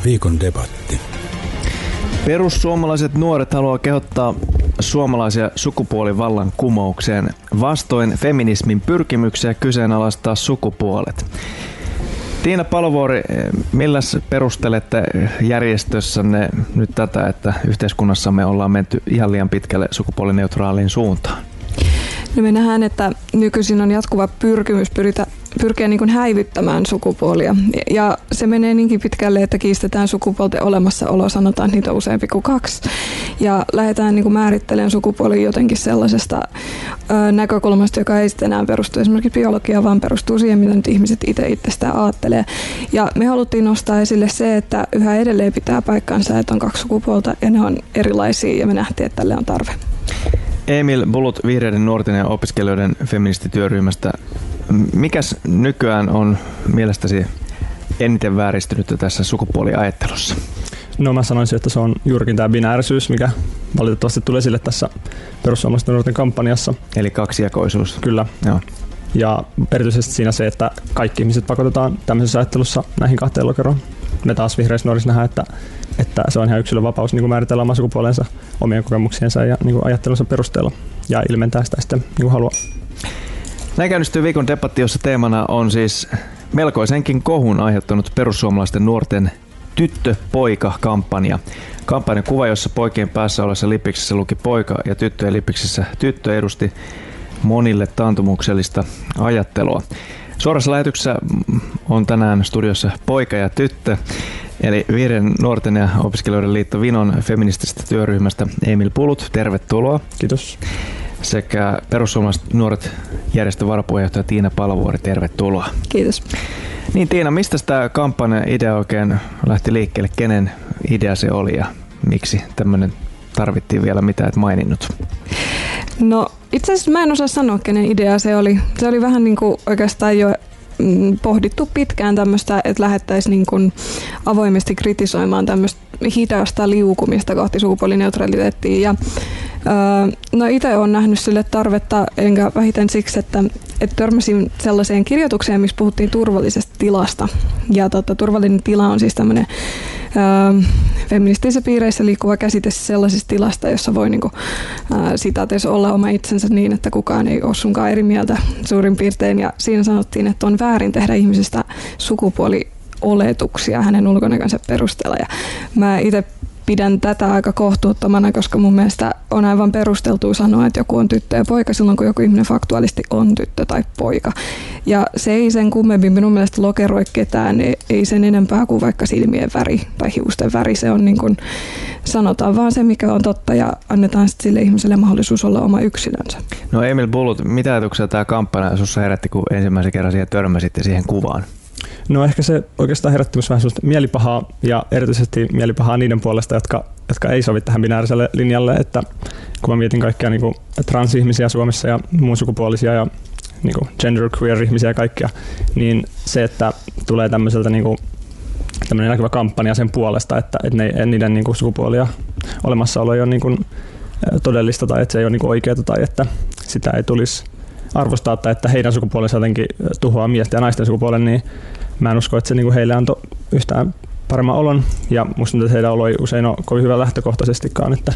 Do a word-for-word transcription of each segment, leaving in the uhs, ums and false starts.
Viikon debatti. Perussuomalaiset nuoret haluaa kehottaa suomalaisia sukupuolivallankumoukseen. Vastoin feminismin pyrkimyksiä kyseenalaistaa sukupuolet. Tiina Palovuori, milläs perustelette järjestössänne nyt tätä, että yhteiskunnassamme ollaan menty ihan liian pitkälle sukupuolineutraaliin suuntaan? No me nähdään, että nykyisin on jatkuva pyrkimys pyritä, pyrkiä niin kuin häivyttämään sukupuolia. Ja se menee niinkin pitkälle, että kiistetään sukupuolten olemassaolo, sanotaan, että niitä on useampi kuin kaksi. Ja lähdetään niin kuin määrittelemään sukupuolia jotenkin sellaisesta ö, näkökulmasta, joka ei sitten enää perustu esimerkiksi biologiaan, vaan perustuu siihen, mitä nyt ihmiset itse itsestään ajattelee. Ja me haluttiin nostaa esille se, että yhä edelleen pitää paikkansa, että on kaksi sukupuolta ja ne on erilaisia ja me nähtiin, että tälle on tarve. Emil Bulut vihreiden nuorten ja opiskelijoiden feministityöryhmästä. Mikäs nykyään on mielestäsi eniten vääristynyt tässä sukupuoliajattelussa? No mä sanoisin, että se on juurikin tämä binäärisyys, mikä valitettavasti tulee sille tässä perussuomalaisten nuorten kampanjassa. Eli kaksijakoisuus. Kyllä. Joo. Ja erityisesti siinä se, että kaikki ihmiset pakotetaan tämmöisessä ajattelussa näihin kahteen lokeroon. Me taas vihreissä nuorissa nähdään, että, että se on ihan yksilön vapaus niin määritellä oma sukupuolensa omien kokemuksiensa ja niin ajattelunsa perusteella ja ilmentää sitä sitten niin haluaa. Näin käynnistyy viikon debatti, jossa teemana on siis melkoisenkin kohun aiheuttanut perussuomalaisten nuorten tyttö-poika-kampanja. Kampanjan kuva, jossa poikien päässä olessa lipiksessä luki poika ja tyttöjen lipiksessä tyttö, edusti monille taantumuksellista ajattelua. Suorassa lähetyksessä on tänään studiossa poika ja tyttö, eli Vihreiden nuorten ja opiskelijoiden liitto Vinon feministisestä työryhmästä Emil Bulut, tervetuloa. Kiitos. Sekä perussuomalaiset nuoret järjestön varapuheenjohtaja Tiina Palovuori, tervetuloa. Kiitos. Niin Tiina, mistä tämä kampanjan idea oikein lähti liikkeelle? Kenen idea se oli ja miksi tämmöinen tarvittiin vielä, mitä et maininnut? No itse asiassa mä en osaa sanoa, kenen idea se oli. Se oli vähän niin kuin oikeastaan jo pohdittu pitkään tämmöistä, että lähdettäisiin niin kuin avoimesti kritisoimaan tämmöistä hidasta liukumista kohti sukupuolineutraliteettia. Ja, no itse olen nähnyt sille tarvetta, enkä vähiten siksi, että, että törmäsin sellaiseen kirjoitukseen, missä puhuttiin turvallisesta tilasta. Ja tota, turvallinen tila on siis tämmöinen feministisissä piireissä liikkuva käsite sellaisesta tilasta, jossa voi niinku, ää, sitaateissa olla oma itsensä niin, että kukaan ei ole sunkaan eri mieltä suurin piirtein. Ja siinä sanottiin, että on väärin tehdä ihmisestä sukupuolioletuksia hänen ulkonäkönsä perusteella. Ja mä itse pidän tätä aika kohtuuttomana, koska mun mielestä on aivan perusteltua sanoa, että joku on tyttö ja poika silloin, kun joku ihminen faktuaalisesti on tyttö tai poika. Ja se ei sen kummemmin minun mielestä lokeroi ketään, ei sen enempää kuin vaikka silmien väri tai hiusten väri. Se on niin kuin, sanotaan vaan se, mikä on totta ja annetaan sitten sille ihmiselle mahdollisuus olla oma yksilönsä. No Emil Bulut, mitä ajatuksia tämä kampanja sinussa herätti, kun ensimmäisen kerran siihen törmäsitte siihen kuvaan? No ehkä se oikeastaan herätti myös vähän sellaista mielipahaa ja erityisesti mielipahaa niiden puolesta, jotka, jotka ei sovi tähän binääriselle linjalle, että kun mä mietin kaikkia niin kuin transihmisiä Suomessa ja muun sukupuolisia ja niin kuin genderqueer-ihmisiä ja kaikkia, niin se, että tulee tämmöiseltä niin kuin, tämmöinen näkyvä kampanja sen puolesta, että, että ne, niiden niin kuin sukupuolia olemassaolo ei ole niin kuin todellista tai että se ei ole niin kuin oikeaa tai että sitä ei tulisi arvostaa tai että heidän sukupuolensa jotenkin tuhoaa miesten ja naisten sukupuolen, niin mä en usko, että se niinku heille antoi yhtään paremman olon. Ja musta tuntuu, että heidän olo ei usein ole kovin hyvä lähtökohtaisestikaan. Että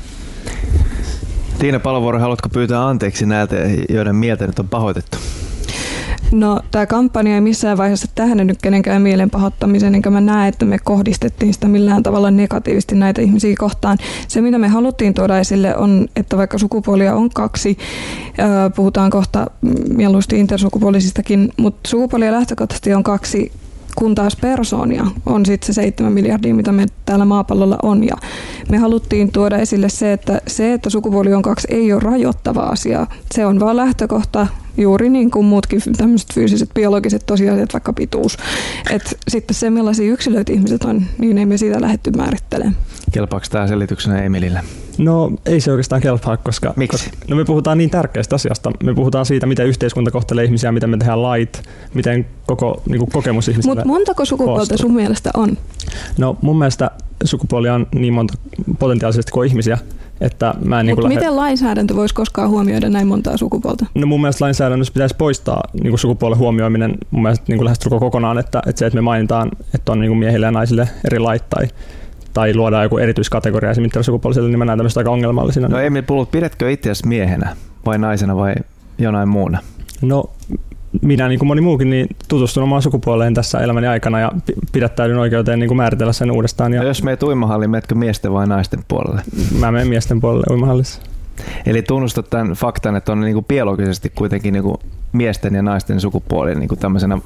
Tiina Palovuori, haluatko pyytää anteeksi näiltä, joiden mieltä nyt on pahoitettu? No, tämä kampanja ei missään vaiheessa tähdännyt kenenkään mielen pahoittamiseen, enkä mä näe, että me kohdistettiin sitä millään tavalla negatiivisesti näitä ihmisiä kohtaan. Se, mitä me haluttiin tuoda esille, on, että vaikka sukupuolia on kaksi, puhutaan kohta mieluusti intersukupuolisistakin, mutta sukupuolia lähtökohtaisesti on kaksi, kun taas persoonia on sitten se seitsemän miljardia, mitä me täällä maapallolla on. Ja me haluttiin tuoda esille se, että se, että sukupuoli on kaksi, ei ole rajoittava asia. Se on vaan lähtökohta, juuri niin kuin muutkin tämmöiset fyysiset, biologiset tosiasiat, vaikka pituus. Et sitten se, millaisia yksilöitä ihmiset on, niin ei me siitä lähdetty määrittelemään. Kelpaako tämä selityksenä Emilille? No ei se oikeastaan kelpaa, koska, koska no me puhutaan niin tärkeästä asiasta. Me puhutaan siitä, miten yhteiskunta kohtelee ihmisiä, miten me tehdään lait, miten koko niin kuin kokemus ihmisille. Mutta montako sukupuolta koostuu? Sun mielestä on? No mun mielestä sukupuolia on niin monta potentiaalisesti kuin ihmisiä. Että mä en Mutta niin miten lähde... lainsäädäntö voisi koskaan huomioida näin montaa sukupuolta? No mun mielestä lainsäädännössä pitäisi poistaa niin kuin sukupuolen huomioiminen mun mielestä niin kuin lähestulkoon kokonaan, että, että se, että me mainitaan, että on niin kuin miehille ja naisille eri lait tai, tai luodaan joku erityiskategoria esimerkiksi sukupuoliselle, niin mä näen tämmöistä aika ongelmallisina. No Emil Pulut, pidätkö itseäsi miehenä vai naisena vai jonain muuna? No minä niin kuin moni muukin niin tutustun omaan sukupuoleen tässä elämäni aikana ja pidättäydyn oikeuteen niin kuin määritellä sen uudestaan. Ja no jos meet uimahalliin, menetkö miesten vai naisten puolelle? Mä menen miesten puolelle uimahallissa. Eli tunnustat tämän faktan, että on niin kuin biologisesti kuitenkin niin kuin miesten ja naisten sukupuoli niin kuin tämmöisenä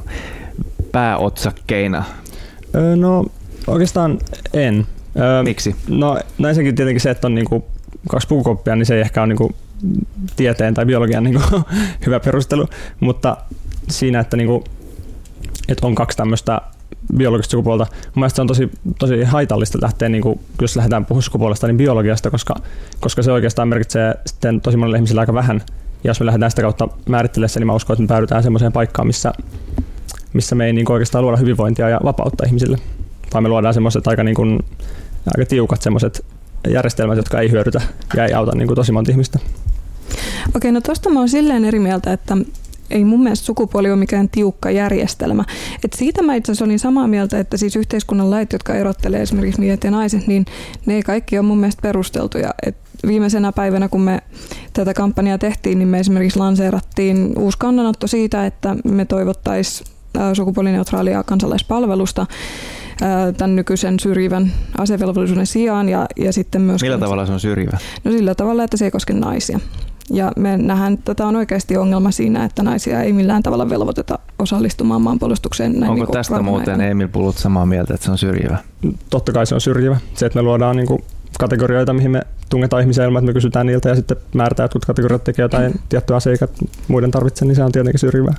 pääotsakkeina? Öö, no oikeastaan en. Öö, Miksi? No, no ensinnäkin tietenkin se, että on niin kuin kaksi pukukoppia, niin se ei ehkä ole niin kuin tieteen tai biologian niin kuin hyvä perustelu, mutta siinä, että, niin kuin, että on kaksi tämmöistä biologista sukupuolta, mun mielestä se on tosi, tosi haitallista lähteä, niin kuin, jos lähdetään puhumaan sukupuolesta, niin biologiasta, koska, koska se oikeastaan merkitsee sitten tosi monelle ihmiselle aika vähän, ja jos me lähdetään sitä kautta määrittelemään sen, niin mä uskon, että me päädytään semmoiseen paikkaan, missä, missä me ei niin kuin oikeastaan luoda hyvinvointia ja vapautta ihmisille, vaan me luodaan semmoiset aika, niin kuin, aika tiukat semmoiset järjestelmät, jotka ei hyödytä ja ei auta niin kuin tosi monta ihmistä. Okei, no tosta mä oon silleen eri mieltä, että ei mun mielestä sukupuoli ole mikään tiukka järjestelmä. Et siitä mä itse asiassa olin samaa mieltä, että siis yhteiskunnan lait, jotka erottelee esimerkiksi miehet ja naiset, niin ne ei kaikki ole mun mielestä perusteltuja. Et viimeisenä päivänä, kun me tätä kampanjaa tehtiin, niin me esimerkiksi lanseerattiin uusi kannanotto siitä, että me toivottaisiin sukupuolineutraalia kansalaispalvelusta tämän nykyisen syrjivän asevelvollisuuden sijaan. Ja, ja sitten myös millä tavalla se on syrjivä? No sillä tavalla, että se ei koske naisia. Ja me nähdään, että tätä on oikeasti ongelma siinä, että naisia ei millään tavalla velvoiteta osallistumaan maanpuolustukseen. Näin Onko niin tästä muuten aikana. Emil Pulut samaa mieltä, että se on syrjivä? Totta kai se on syrjivä. Se, että me luodaan niin kuin kategorioita, mihin me tungetaan ihmisiä ilman, että me kysytään niiltä ja sitten määrätään, että kategoriat tekee jotain tiettyä asiaa, eikä muiden tarvitse, niin se on tietenkin syrjivää.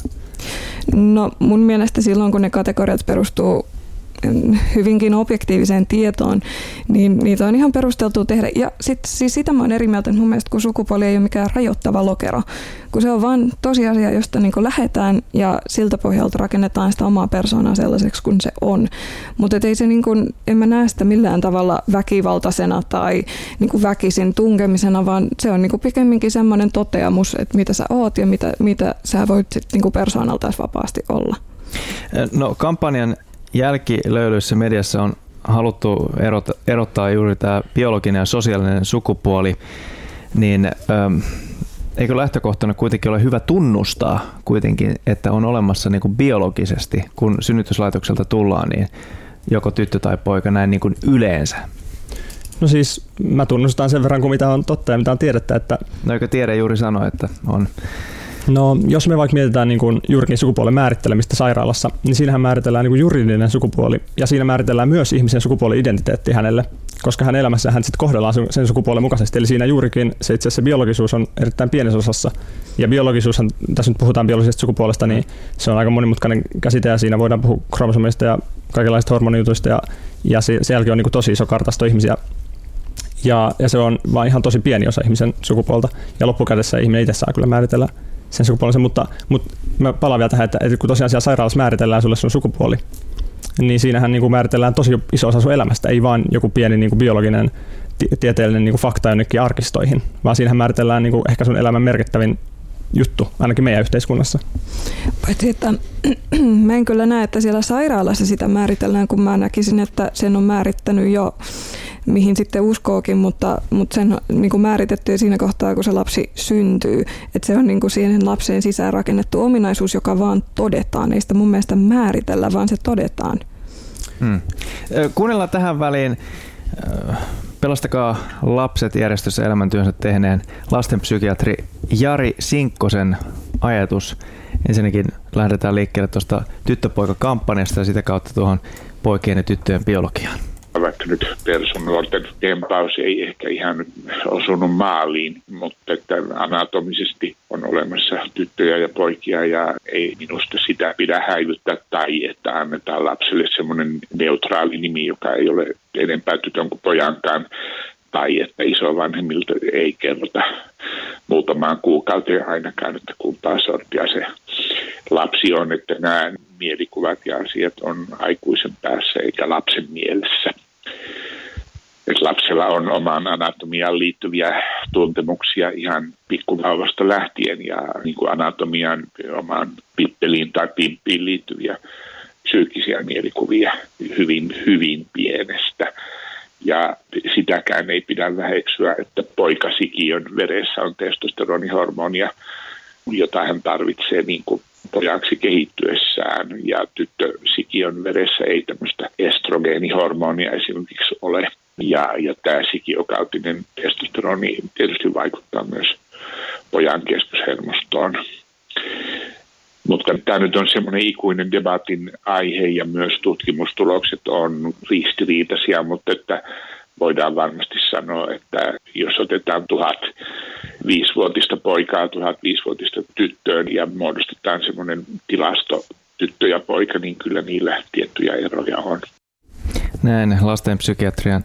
No mun mielestä silloin, kun ne kategoriat perustuu hyvinkin objektiiviseen tietoon, niin niitä on ihan perusteltua tehdä. Ja sit, siis sitä mä oon eri mieltä, että mun mielestä kun sukupuoli ei ole mikään rajoittava lokero, kun se on vaan tosiasia, josta niin kuin lähdetään ja siltä pohjalta rakennetaan sitä omaa persoonaa sellaiseksi kuin se on. Mutta ei se niin kuin, en mä näe sitä millään tavalla väkivaltaisena tai niin kuin väkisin tunkemisena, vaan se on niin kuin pikemminkin semmoinen toteamus, että mitä sä oot ja mitä, mitä sä voit sit niin kuin persoonaltaan vapaasti olla. No kampanjan jälkilöylyissä mediassa on haluttu erota, erottaa juuri tämä biologinen ja sosiaalinen sukupuoli, niin ähm, eikö lähtökohtana kuitenkin ole hyvä tunnustaa kuitenkin, että on olemassa niin kuin biologisesti, kun synnytyslaitokselta tullaan, niin joko tyttö tai poika näin niin kuin yleensä? No siis mä tunnustan sen verran, kuin mitä on totta ja mitä on tiedettä. Että no eikö tiede juuri sano, että on? No, jos me vaikka mietitään niin kuin juurikin sukupuolen määrittelemistä sairaalassa, niin siinähän määritellään niin kuin juridinen sukupuoli ja siinä määritellään myös ihmisen sukupuoli-identiteetti hänelle, koska hän elämässä hän sitten kohdellaan sen sukupuolen mukaisesti. Eli siinä juurikin se itse asiassa biologisuus on erittäin pienessä osassa. Ja biologisuushan, tässä nyt puhutaan biologisesta sukupuolesta, niin se on aika monimutkainen käsite ja siinä voidaan puhua kromosomista ja kaikenlaisista hormonijutuista ja, ja se, se jälkeen on niin kuin tosi iso kartasto ihmisiä. Ja, ja se on vaan ihan tosi pieni osa ihmisen sukupuolta ja loppukädessä ihminen itse saa kyllä määritellä sen sukupuolensa, mutta, mutta mä palaan vielä tähän, että, että kun tosiaan siellä sairaalassa määritellään sulle sun sukupuoli, niin siinähän niin kuin määritellään tosi iso osa sun elämästä, ei vaan joku pieni niin kuin biologinen t- tieteellinen niin kuin fakta jonnekin arkistoihin, vaan siinähän määritellään niin kuin ehkä sun elämän merkittävin juttu, ainakin meidän yhteiskunnassa. Paitsi, että mä en kyllä näe, että siellä sairaalassa sitä määritellään, kun mä näkisin, että sen on määrittänyt jo mihin sitten uskookin, mutta, mutta sen on niin kuin määritetty siinä kohtaa, kun se lapsi syntyy. Että se on niin kuin siihen lapseen sisään rakennettu ominaisuus, joka vaan todetaan. Ei sitä mun mielestä määritellä, vaan se todetaan. Hmm. Kuunnellaan tähän väliin Pelastakaa lapset -järjestössä elämäntyönsä tehneen lastenpsykiatri Jari Sinkkosen ajatus. Ensinnäkin lähdetään liikkeelle tuosta tyttöpoika-kampanjasta ja sitä kautta tuohon poikien ja tyttöjen biologiaan. Vaikka nyt personuorten tempaus ei ehkä ihan osunut maaliin, mutta että anatomisesti on olemassa tyttöjä ja poikia ja ei minusta sitä pidä häivyttää tai että annetaan lapselle semmoinen neutraali nimi, joka ei ole enempää tytön kuin pojankaan tai että isovanhemmilta ei kerrota muutamaan kuukauteen ainakaan, että kumpaa sorttia se lapsi on, että nämä mielikuvat ja asiat on aikuisen päässä eikä lapsen mielessä. että lapsella on omaan anatomiaan liittyviä tuntemuksia ihan pikkuvauvasta lähtien ja niin kuin anatomian omaan pippeliin tai pimppiin liittyviä psyykkisiä mielikuvia hyvin, hyvin pienestä. Ja sitäkään ei pidä väheksyä, että poikasikiön veressä on testosteronihormonia, jota hän tarvitsee niin kuin pojaksi kehittyessään. Ja tyttösikiön veressä ei tämmöistä estrogeenihormonia esimerkiksi ole. Ja, ja tämä sikiokautinen testosteroni tietysti vaikuttaa myös pojan keskushermostoon. Mutta tämä nyt on semmoinen ikuinen debatin aihe ja myös tutkimustulokset on ristiriitaisia, mutta että voidaan varmasti sanoa, että jos otetaan tuhat viisivuotista poikaa, tuhat viisivuotista tyttöön ja muodostetaan semmoinen tilasto tyttö ja poika, niin kyllä niillä tiettyjä eroja on. Näin lastenpsykiatrian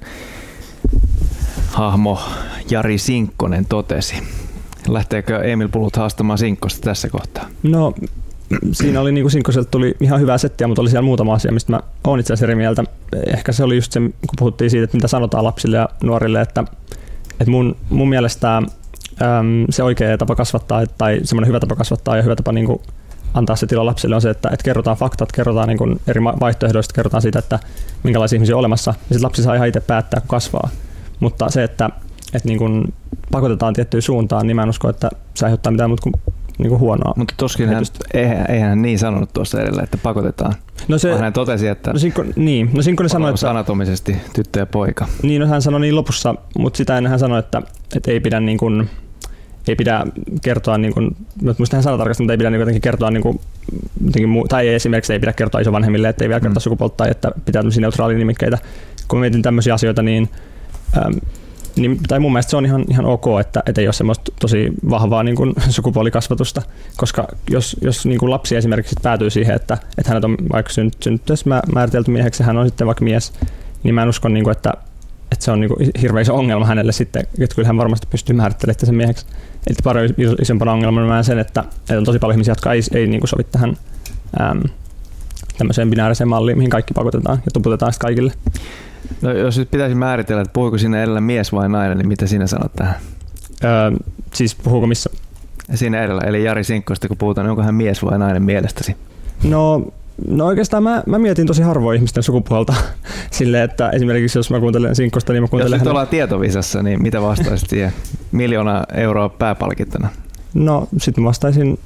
hahmo Jari Sinkkonen totesi. Lähteekö Emil Bulut haastamaan Sinkkosta tässä kohtaa? No siinä oli niin kuin Sinkkoselta tuli ihan hyvää settiä, mutta oli siellä muutama asia, mistä mä oon itse asiassa eri mieltä. Ehkä se oli just se, kun puhuttiin siitä, että mitä sanotaan lapsille ja nuorille, että, että mun, mun mielestä äm, se oikea tapa kasvattaa tai semmoinen hyvä tapa kasvattaa ja hyvä tapa niin kuin antaa se tila lapsille on se, että, että kerrotaan faktat, kerrotaan niin kuin eri vaihtoehdoista, kerrotaan siitä, että minkälaisia ihmisiä on olemassa. Ja sitten lapsi saa ihan itse päättää, kun kasvaa. Mutta se, että, että niin kuin pakotetaan tiettyyn suuntaan, niin mä en usko, että se aiheuttaa mitään muuta kuin, niin kuin huonoa. Mutta toskin hän, eihän, eihän hän niin sanonut tuossa edellä, että pakotetaan. No se, hän totesi, että no Sinkko, niin, no Sinkkonen sanoi, että anatomisesti tyttö ja poika. Niin, no hän sanoi niin lopussa, mutta sitä ennen hän sanoi, että, että ei pidä niin kuin, ei pidä kertoa, niin kuin, muista hän sanoi tarkasti, mutta ei pidä niin jotenkin kertoa, niin kuin, tai esimerkiksi ei pidä kertoa isovanhemmille, että ei vielä kertoa mm. sukupuolta tai että pitää tämmöisiä neutraalia nimikkeitä. Kun mietin tämmöisiä asioita, niin, ähm, niin tai mun mielestä se on ihan, ihan ok, että, että ei ole semmoista tosi vahvaa niin kuin sukupuolikasvatusta, koska jos, jos niin kuin lapsi esimerkiksi päätyy siihen, että, että hänet on vaikka syntyessä määritelty mieheksi, hän on sitten vaikka mies, niin mä en usko, niin kuin, että, että se on niin kuin hirveä iso ongelma hänelle sitten, että kyllä hän varmasti pystyy määrittelemään sen mieheksi. Eli paljon isompana ongelmana mä sen, että, että on tosi paljon ihmisiä, jotka ei, ei niin kuin sovi tähän äm, tämmöiseen binääriseen malliin, mihin kaikki pakotetaan ja tuputetaan sitten kaikille. No, jos nyt pitäisi määritellä, että puhuuko siinä edellä mies vai nainen, niin mitä sinä sanot tähän? Öö, siis puhuuko missä? Siinä edellä, eli Jari Sinkkosta, kun puhutaan, niin onko hän mies vai nainen mielestäsi? No, no oikeastaan mä, mä mietin tosi harvoin ihmisten sukupuolta silleen, että esimerkiksi jos mä kuuntelen Sinkkosta, niin mä kuuntelen... Jos nyt hänen... ollaan tietovisassa, niin mitä vastaisit siihen? Miljoona euroa pääpalkittona? No, sitten mä vastaisin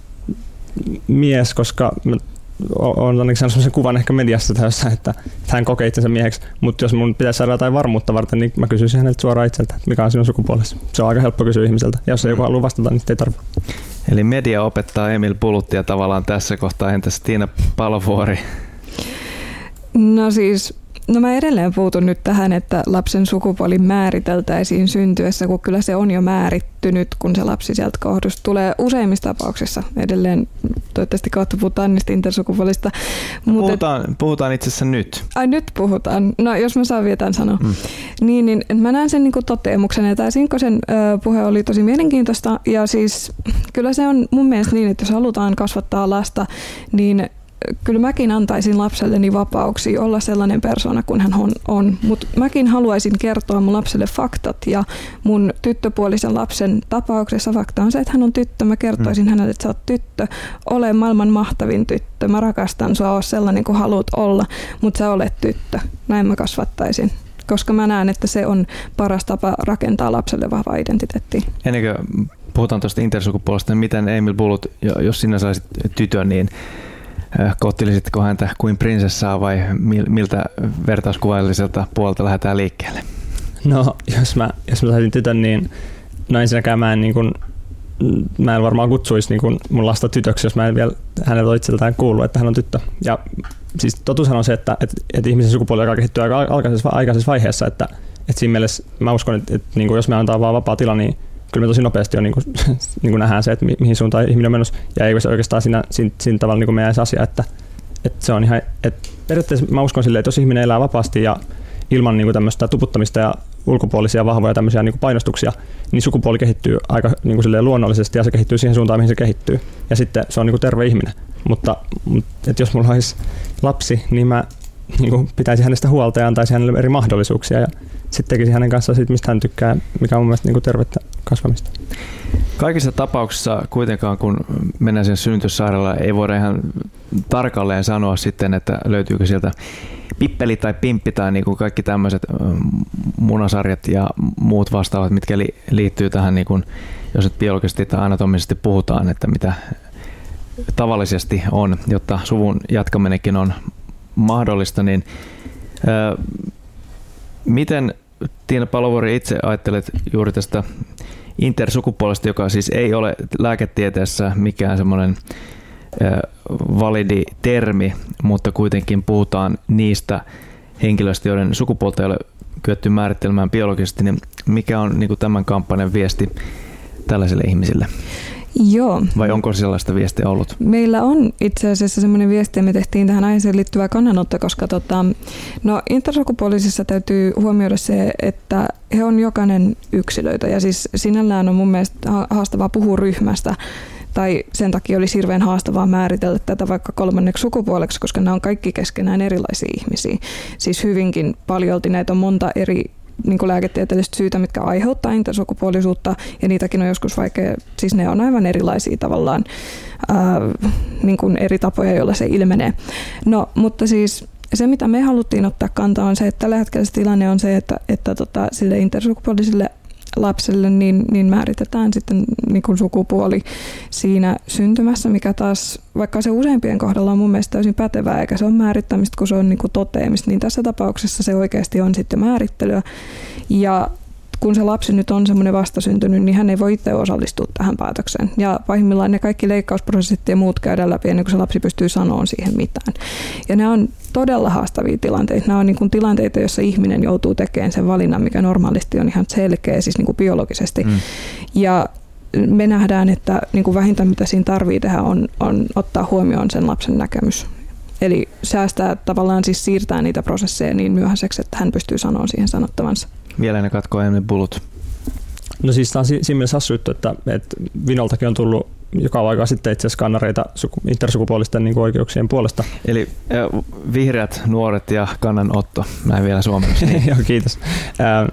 mies, koska mä olen ainakin saanut sellaisen kuvan ehkä mediassa täyssä, että hän kokee itsensä mieheksi, mutta jos mun pitäisi saada jotain varmuutta varten, niin mä kysyisin häneltä suoraan itseltä, että mikä on sinun sukupuolesi. Se on aika helppo kysyä ihmiseltä, ja jos ei joku halua vastata, niin ei tarvitse. Eli media opettaa Emil Buluttia tavallaan tässä kohtaa, entäs Tiina Palovuori? No siis, no mä edelleen puutun nyt tähän, että lapsen sukupuoli määriteltäisiin syntyessä, kun kyllä se on jo määrittynyt, kun se lapsi sieltä kohdusta tulee useimmissa tapauksissa. Edelleen toivottavasti kautta puhutaan niistä intersukupuolista. Puhutaan, et, puhutaan itse asiassa nyt. Ai nyt puhutaan. No jos mä saan vielä tämän sanoa. Mm. Niin, niin mä näen sen niin kuin toteamuksen, ja tämä Sinkkosen ö, puhe oli tosi mielenkiintoista, ja siis kyllä se on mun mielestä niin, että jos halutaan kasvattaa lasta, niin kyllä mäkin antaisin lapselleni vapauksia olla sellainen persoona kuin hän on, on. Mutta mäkin haluaisin kertoa mun lapselle faktat, ja mun tyttöpuolisen lapsen tapauksessa fakta on se, että hän on tyttö. Mä kertoisin mm. hänelle, että sä oot tyttö, ole maailman mahtavin tyttö, mä rakastan sua, oo sellainen kuin haluat olla, mutta sä olet tyttö. Näin mä kasvattaisin, koska mä näen, että se on paras tapa rakentaa lapselle vahvaa identiteettiä. Ennen kuin puhutaan tuosta intersukupuolesta, niin miten Emil Bulut, jos sinä saisit tytön, niin kohtilisitko häntä kuin prinsessaa vai miltä vertauskuvailliselta puolelta lähdetään liikkeelle? No, jos mä, jos mä saisin tytön, niin no ensinnäkään mä en, niin kun, mä en varmaan kutsuisi niin kun mun lasta tytöksi, jos mä en vielä häneltä itseltään kuullut, että hän on tyttö. Ja siis totuushan on se, että, että, että ihmisen sukupuoli alkaa kehittyä aika aikaisessa, aikaisessa vaiheessa, että, että siinä mielessä mä uskon, että, että niin jos me antaa vaan vapaa tila, niin kyllä me tosi nopeasti on, niin kuin, niin kuin nähdään se, että mihin suuntaan ihminen on menossa. Ja ei se oikeastaan siinä, siinä, siinä tavalla niin kuin meidän asia, että, että se on ihan, että periaatteessa mä uskon silleen, että jos ihminen elää vapaasti ja ilman niin kuin tämmöistä tuputtamista ja ulkopuolisia vahvoja tämmöisiä niin kuin painostuksia, niin sukupuoli kehittyy aika niin kuin silleen luonnollisesti ja se kehittyy siihen suuntaan, mihin se kehittyy. Ja sitten se on niin kuin terve ihminen. Mutta että jos mulla olisi lapsi, niin mä niin kuin pitäisin hänestä huolta ja antaisin hänelle eri mahdollisuuksia. Ja sit tekisi hänen kanssaan siitä, mistä hän tykkää, mikä on mun mielestä niin kuin tervettä kasvamista. Kaikissa tapauksissa kuitenkaan, kun mennään sen synnytyssairaalaan, ei voida ihan tarkalleen sanoa sitten, että löytyykö sieltä pippeli tai pimppi tai niin kuin kaikki tämmöiset munasarjat ja muut vastaavat, mitkä li- liittyy tähän, niin kuin, jos nyt biologisesti tai anatomisesti puhutaan, että mitä tavallisesti on, jotta suvun jatkaminenkin on mahdollista, niin ää, miten Tiina Palovuori itse ajattelet juuri tästä intersukupuolesta, joka siis ei ole lääketieteessä mikään semmoinen validi termi, mutta kuitenkin puhutaan niistä henkilöistä, joiden sukupuolta ei ole kyetty määrittelemään biologisesti, niin mikä on niin kuin tämän kampanjan viesti tällaisille ihmisille? Joo. Vai onko sellaista viestiä ollut? Meillä on itse asiassa semmoinen viesti, ja me tehtiin tähän aiheeseen liittyvää kannanotto, koska tota, no, intersukupuolisissa täytyy huomioida se, että he on jokainen yksilöitä, ja siis sinällään on mun mielestä haastavaa puhua ryhmästä, tai sen takia olisi hirveän haastavaa määritellä tätä vaikka kolmanneksi sukupuoleksi, koska nämä on kaikki keskenään erilaisia ihmisiä. Siis hyvinkin paljolti näitä on monta eri niin kuin lääketieteellistä syytä, mitkä aiheuttaa intersukupuolisuutta, ja niitäkin on joskus vaikea, siis ne on aivan erilaisia tavallaan ää, niin kuin eri tapoja, joilla se ilmenee. No, mutta siis se, mitä me haluttiin ottaa kantaa, on se, että tällä hetkellä se tilanne on se, että, että tota, sille intersukupuolisille lapselle niin, niin määritetään sitten niin kuin sukupuoli siinä syntymässä, mikä taas, vaikka se useimpien kohdalla on mun mielestä täysin pätevää, eikä se ole määrittämistä, kun se on niin kuin toteamista, niin tässä tapauksessa se oikeasti on sitten määrittelyä. Ja kun se lapsi nyt on semmoinen vastasyntynyt, niin hän ei voi itse osallistua tähän päätökseen. Ja pahimmillaan ne kaikki leikkausprosessit ja muut käydään läpi ennen kuin se lapsi pystyy sanomaan siihen mitään. Ja nämä on todella haastavia tilanteita. Nämä on niin kuin tilanteita, joissa ihminen joutuu tekemään sen valinnan, mikä normaalisti on ihan selkeä, siis niin kuin biologisesti. Mm. Ja me nähdään, että niin kuin vähintä mitä siinä tarvitsee tehdä on, on ottaa huomioon sen lapsen näkemys. Eli säästää tavallaan siis siirtää niitä prosesseja niin myöhäiseksi, että hän pystyy sanomaan siihen sanottavansa. Vielä ne katkoo ennen bulut. No siis tämä on siinä mielessä hassu juttu, että, että Vinoltakin on tullut joka aikaa sitten itse asiassa skannareita intersukupuolisten niin kuin oikeuksien puolesta. Eli äh, vihreät, nuoret ja kannanotto, näin vielä suomeksi. Joo, kiitos. Äh,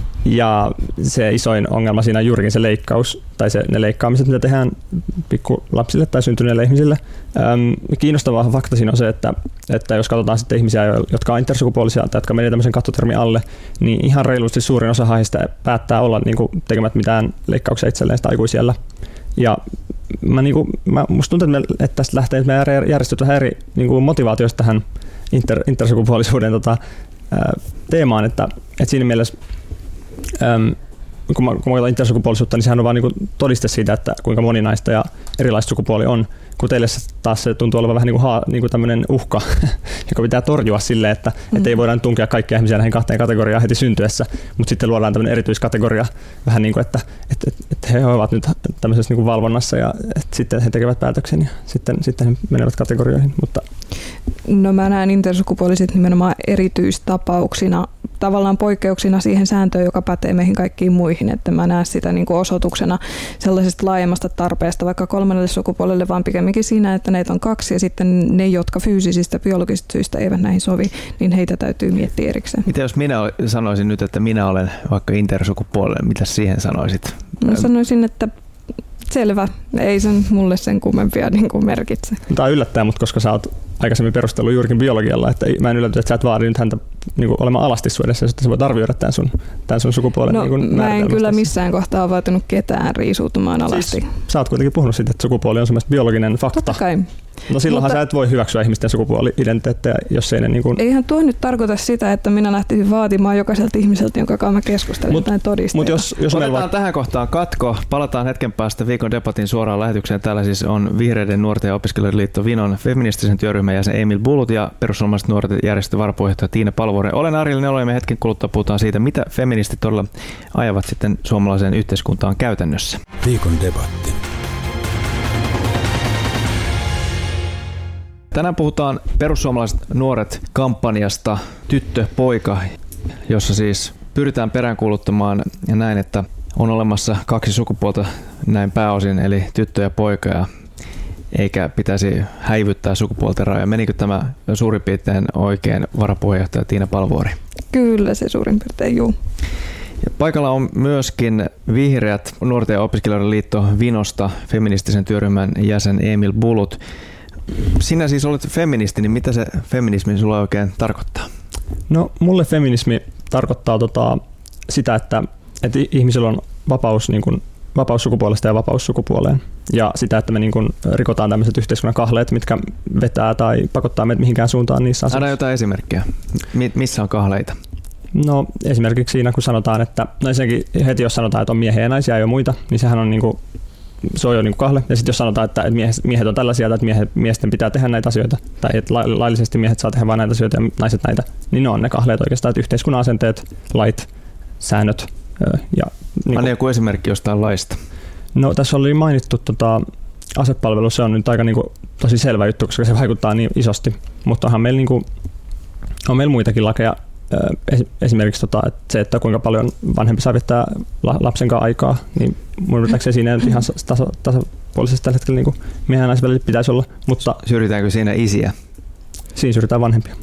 ja se isoin ongelma siinä on juurikin se leikkaus, tai se, ne leikkaamiset, mitä tehdään pikkulapsille tai syntyneille ihmisille. Ähm, kiinnostava fakta siinä on se, että, että jos katsotaan sitten ihmisiä, jotka on intersukupuolisia tai jotka menee tämmöisen kattotermin alle, niin ihan reilusti suurin osa heistä päättää olla niin kuin tekemät mitään leikkauksia itselleen sitä aikuisiellä. Ja mä, niin kuin, mä, musta tuntuu, että, me, että tästä lähtee, että meidän järjestöt vähän eri niin kuin motivaatioista tähän inter, intersukupuolisuuden tota, ää, teemaan, että, että siinä mielessä äm, kun mä, kun mä katson intersukupuolisuutta, niin sehän on vaan niin todiste siitä, että kuinka moninaista ja erilaista sukupuoli on. Kun teille taas se tuntuu olevan vähän niin kuin, haa, niin kuin tämmöinen uhka, joka pitää torjua silleen, että mm. et ei voida tunkea kaikkia ihmisiä näihin kahteen kategoriaan heti syntyessä, mutta sitten luodaan tämmöinen erityiskategoria vähän niin kuin, että et, et, et he ovat nyt tämmöisessä niin kuin valvonnassa ja et sitten he tekevät päätöksen ja sitten, sitten he menevät kategorioihin. Mutta no mä näen intersukupuoliset nimenomaan erityistapauksina, tavallaan poikkeuksina siihen sääntöön, joka pätee meihin kaikkiin muihin, että mä näen sitä niin kuin osoituksena sellaisesta laajemmasta tarpeesta vaikka kolmannelle sukupuolelle, vaan pikemminkin siinä, että näitä on kaksi ja sitten ne, jotka fyysisistä biologisista syistä eivät näihin sovi, niin heitä täytyy miettiä erikseen. Mitä jos minä sanoisin nyt, että minä olen vaikka intersukupuolelle, mitä siihen sanoisit? Mä sanoisin, että selvä, ei sen mulle sen kummempia niin kuin merkitse. Tämä yllättää mut, koska sä oot aikaisemmin perustellut juurikin biologialla, että mä en ylläty, että sä et vaadi nyt häntä niin kuin olemaan alasti sun edessä, että sä voit arvioida tämän sun, tämän sun sukupuolen. No, niin mä en kyllä missään kohtaa vaatinut ketään riisuutumaan alasti. Siis, sä oot kuitenkin puhunut siitä, että sukupuoli on semmoista biologinen fakta. Totta kai. No silloinhan Mutta sä et voi hyväksyä ihmisten sukupuoli-identiteettejä, jos ei ne niin kuin... Eihän tuo nyt tarkoita sitä, että minä lähtisin vaatimaan jokaiselta ihmiseltä, jonka kanssa mä keskustelen jotain todisteita. Mut jos, jos Otetaan va- tähän kohtaan katko. Palataan hetken päästä viikon debatin suoraan lähetykseen. Täällä siis on Vihreiden nuorten ja opiskelijoiden liitto Vinon feministisen työryhmän jäsen Emil Bulut ja perussuomalaiset nuoret järjestön varapuheenjohtaja Tiina Palovuori. Olen Ari Nelolemme, hetken kuluttua puhutaan siitä, mitä feministit todella ajavat sitten suomalaiseen yhteiskuntaan käytännössä. Viikon debatti. Tänään puhutaan perussuomalaiset nuoret kampanjasta Tyttö, poika, jossa siis pyritään peräänkuuluttamaan ja näin, että on olemassa kaksi sukupuolta näin pääosin, eli tyttö ja poika, ja eikä pitäisi häivyttää sukupuolten rajoja. Menikö tämä suurin piirtein oikein, varapuheenjohtaja Tiina Palovuori? Kyllä se suurin piirtein, juu. Ja paikalla on myöskin Vihreät, Nuorten ja opiskelijoiden liitto Vinosta, feministisen työryhmän jäsen Emil Bulut. Sinä siis olet feministi, niin mitä se feminismi sulla oikein tarkoittaa? No mulle feminismi tarkoittaa tota, sitä, että, että ihmisillä on vapaus, niin kuin, vapaus sukupuolesta ja vapaus sukupuoleen. Ja sitä, että me niin kuin rikotaan tämmöiset yhteiskunnan kahleet, mitkä vetää tai pakottaa meitä mihinkään suuntaan niissä asioissa. Anna jotain esimerkkejä. Missä on kahleita? No esimerkiksi siinä, kun sanotaan, että no ensinnäkin heti jos sanotaan, että on miehiä ja naisia ja muita, niin sehän on niinku, se on jo niinku kahle. Ja sitten jos sanotaan, että miehet on tällaisia, että miehet, miesten pitää tehdä näitä asioita, tai että laillisesti miehet saa tehdä vain näitä asioita ja naiset näitä, niin ne on ne kahleet oikeastaan, että yhteiskunnan asenteet, lait, säännöt. Ja niinku. Anna joku esimerkki jostain laista. No tässä oli mainittu tota, asepalvelu, se on nyt aika niinku, tosi selvä juttu, koska se vaikuttaa niin isosti, mutta onhan meillä, niinku, on meillä muitakin lakeja. Esimerkiksi tota, että se, että kuinka paljon vanhempi saa viettää lapsen kanssa aikaa, niin mun ymmärtääkseni siinä ihan tasa, tasapuolisesti tällä hetkellä niin miehen ja naisen välillä pitäisi olla. Mutta syrjitäänkö siinä isiä? Siinä syrjitään vanhempia.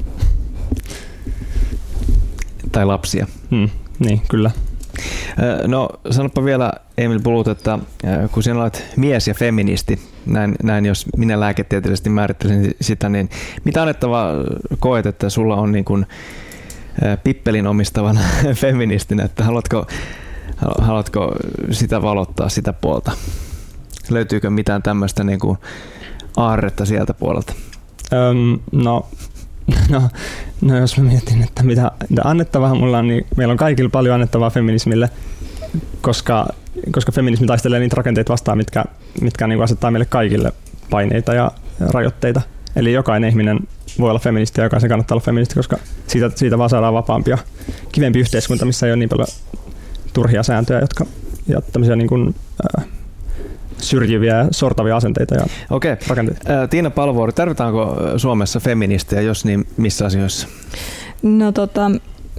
Tai lapsia. Hmm, niin, kyllä. No sanoppa vielä Emil Bulut, että kun sinä olet mies ja feministi, näin, näin jos minä lääketieteellisesti määrittelisin sitä, niin mitä annettavaa koet, että sulla on niin kuin pippelin omistavana feministinä, että haluatko, haluatko sitä valottaa sitä puolta? Löytyykö mitään tämmöistä niin kuin aarretta sieltä puolelta? Öm, no, no, no jos mä mietin, että mitä, mitä annettavaa mulla on, niin meillä on kaikilla paljon annettavaa feminismille, koska, koska feminismi taistelee niitä rakenteita vastaan, mitkä, mitkä niin kuin asettaa meille kaikille paineita ja rajoitteita. Eli jokainen ihminen voi olla feministi ja jokaisen kannattaa olla feministi, koska siitä, siitä vaan saadaan vapaampi ja kivempi yhteiskunta, missä ei ole niin paljon turhia sääntöjä jotka, ja tämmöisiä niin kuin, äh, syrjiviä ja sortavia asenteita ja Okei. rakenteita. Tiina Palovuori, tarvitaanko Suomessa feministejä, jos niin missä asioissa? No tota,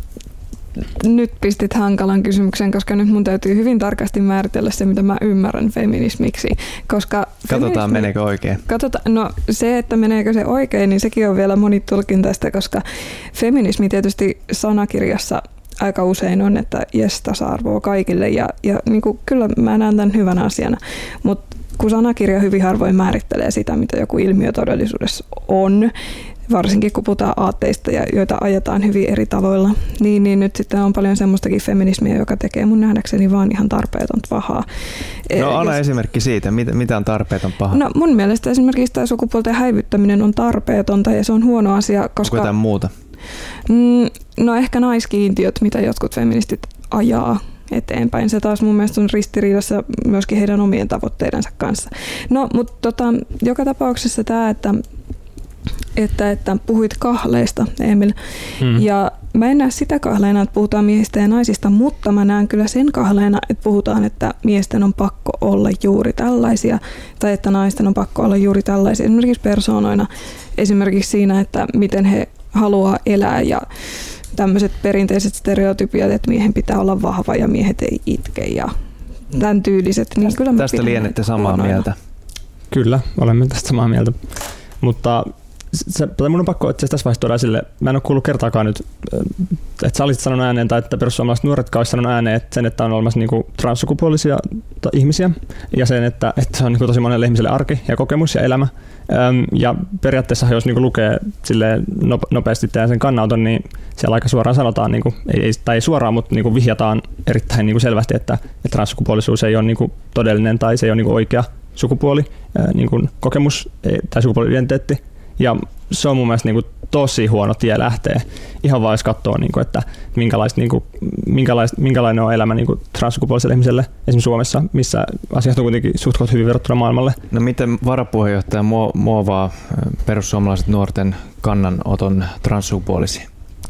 nyt pistit hankalan kysymyksen, koska nyt mun täytyy hyvin tarkasti määritellä se, mitä mä ymmärrän feminismiksi. Koska Katsotaan, feminismi, meneekö oikein. Katsotaan, no se, että meneekö se oikein, niin sekin on vielä monitulkintaista, koska feminismi tietysti sanakirjassa aika usein on, että jes, tasa-arvoa kaikille ja, ja niin kuin, kyllä mä näen tämän hyvänä asiana, mutta kun sanakirja hyvin harvoin määrittelee sitä, mitä joku ilmiö todellisuudessa on, varsinkin kun puhutaan aatteista, joita ajetaan hyvin eri tavoilla, niin, niin nyt sitten on paljon semmoistakin feminismiä, joka tekee mun nähdäkseni vaan ihan tarpeetonta pahaa. No anna esimerkki siitä, mitä on tarpeeton pahaa. No mun mielestä esimerkiksi tämä sukupuolten häivyttäminen on tarpeetonta ja se on huono asia, koska... Onko jotain muuta? No ehkä naiskiintiöt, mitä jotkut feministit ajaa eteenpäin. Se taas mun mielestä on ristiriidassa myöskin heidän omien tavoitteidensa kanssa. No, mutta tota, joka tapauksessa tämä, että Että, että puhuit kahleista, Emil. Hmm. Ja mä en näe sitä kahleena, että puhutaan miehistä ja naisista, mutta mä näen kyllä sen kahleena, että puhutaan, että miesten on pakko olla juuri tällaisia, tai että naisten on pakko olla juuri tällaisia. Esimerkiksi persoonoina, esimerkiksi siinä, että miten he haluaa elää ja tämmöiset perinteiset stereotypiat, että miehen pitää olla vahva ja miehet ei itke ja tämän tyyliset. Niin tästä kyllä tästä lienette samaa huonoina. Mieltä. Kyllä, olemme tästä samaa mieltä. Mutta se, mun on pakko itse tässä vaiheessa tuoda esille, mä en ole kuullut kertaakaan nyt, että sä olisit sanonut ääneen tai että perussuomalaiset nuoretkaan olisi sanonut ääneen, että sen, että on olemassa niinku transsukupuolisia ihmisiä ja sen, että, että se on niinku tosi monelle ihmiselle arki ja kokemus ja elämä. Ja periaatteessa jos niinku lukee nopeasti tehdään sen kannanoton, niin siellä aika suoraan sanotaan, niinku, ei, tai ei suoraan, mutta niinku vihjataan erittäin niinku selvästi, että, että transsukupuolisuus ei ole niinku todellinen tai se ei ole niinku oikea sukupuoli, niinku kokemus tai sukupuoli-identiteetti. Ja se on mun mielestä niin kuin tosi huono tie lähteä. Ihan vaan jos katsoo, niin kuin, että minkälaista, niin kuin, minkälaista, minkälainen on elämä niin kuin transsukupuoliselle ihmiselle esimerkiksi Suomessa, missä asiat on kuitenkin suht hyvin verrattuna maailmalle. No miten varapuheenjohtaja muovaa perussuomalaiset nuorten kannanoton transsukupuolisiin?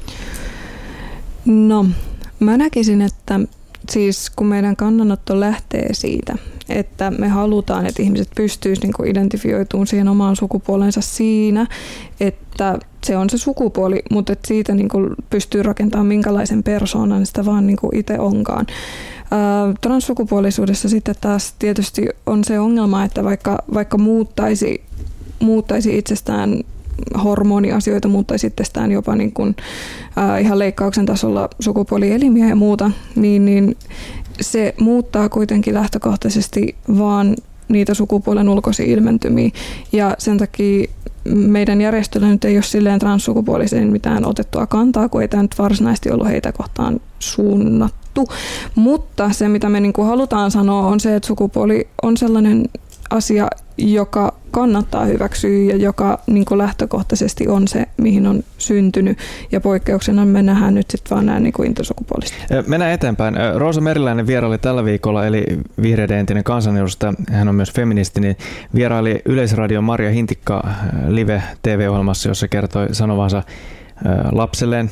No mä näkisin, että siis kun meidän kannanotto lähtee siitä, että me halutaan, että ihmiset pystyisivät niin kuin identifioitumaan siihen omaan sukupuolensa siinä, että se on se sukupuoli, mutta että siitä niin kuin pystyy rakentamaan minkälaisen persoonan sitä vaan niin kuin itse onkaan. Ää, transsukupuolisuudessa sitten taas tietysti on se ongelma, että vaikka, vaikka muuttaisi, muuttaisi itsestään hormoniasioita, muuttaisi itsestään jopa niin kuin, ää, ihan leikkauksen tasolla sukupuolielimiä ja muuta, niin, niin se muuttaa kuitenkin lähtökohtaisesti vaan niitä sukupuolen ulkoisia ilmentymiä. Ja sen takia meidän järjestöllä nyt ei ole silleen transsukupuoliseen mitään otettua kantaa, kun ei tämä nyt varsinaisesti ollut heitä kohtaan suunnattu. Mutta se, mitä me niin kuin halutaan sanoa, on se, että sukupuoli on sellainen asia, joka kannattaa hyväksyä ja joka niin kuin lähtökohtaisesti on se, mihin on syntynyt. Ja poikkeuksena me nähdään nyt sitten vaan nämä niin kuin intersukupuoliset. Mennään eteenpäin. Roosa Meriläinen vieraili tällä viikolla, eli vihreiden entinen kansanedustaja, hän on myös feministi, niin vieraili Yleisradion Marja Hintikka Live-T V-ohjelmassa, jossa kertoi sanovansa lapselleen,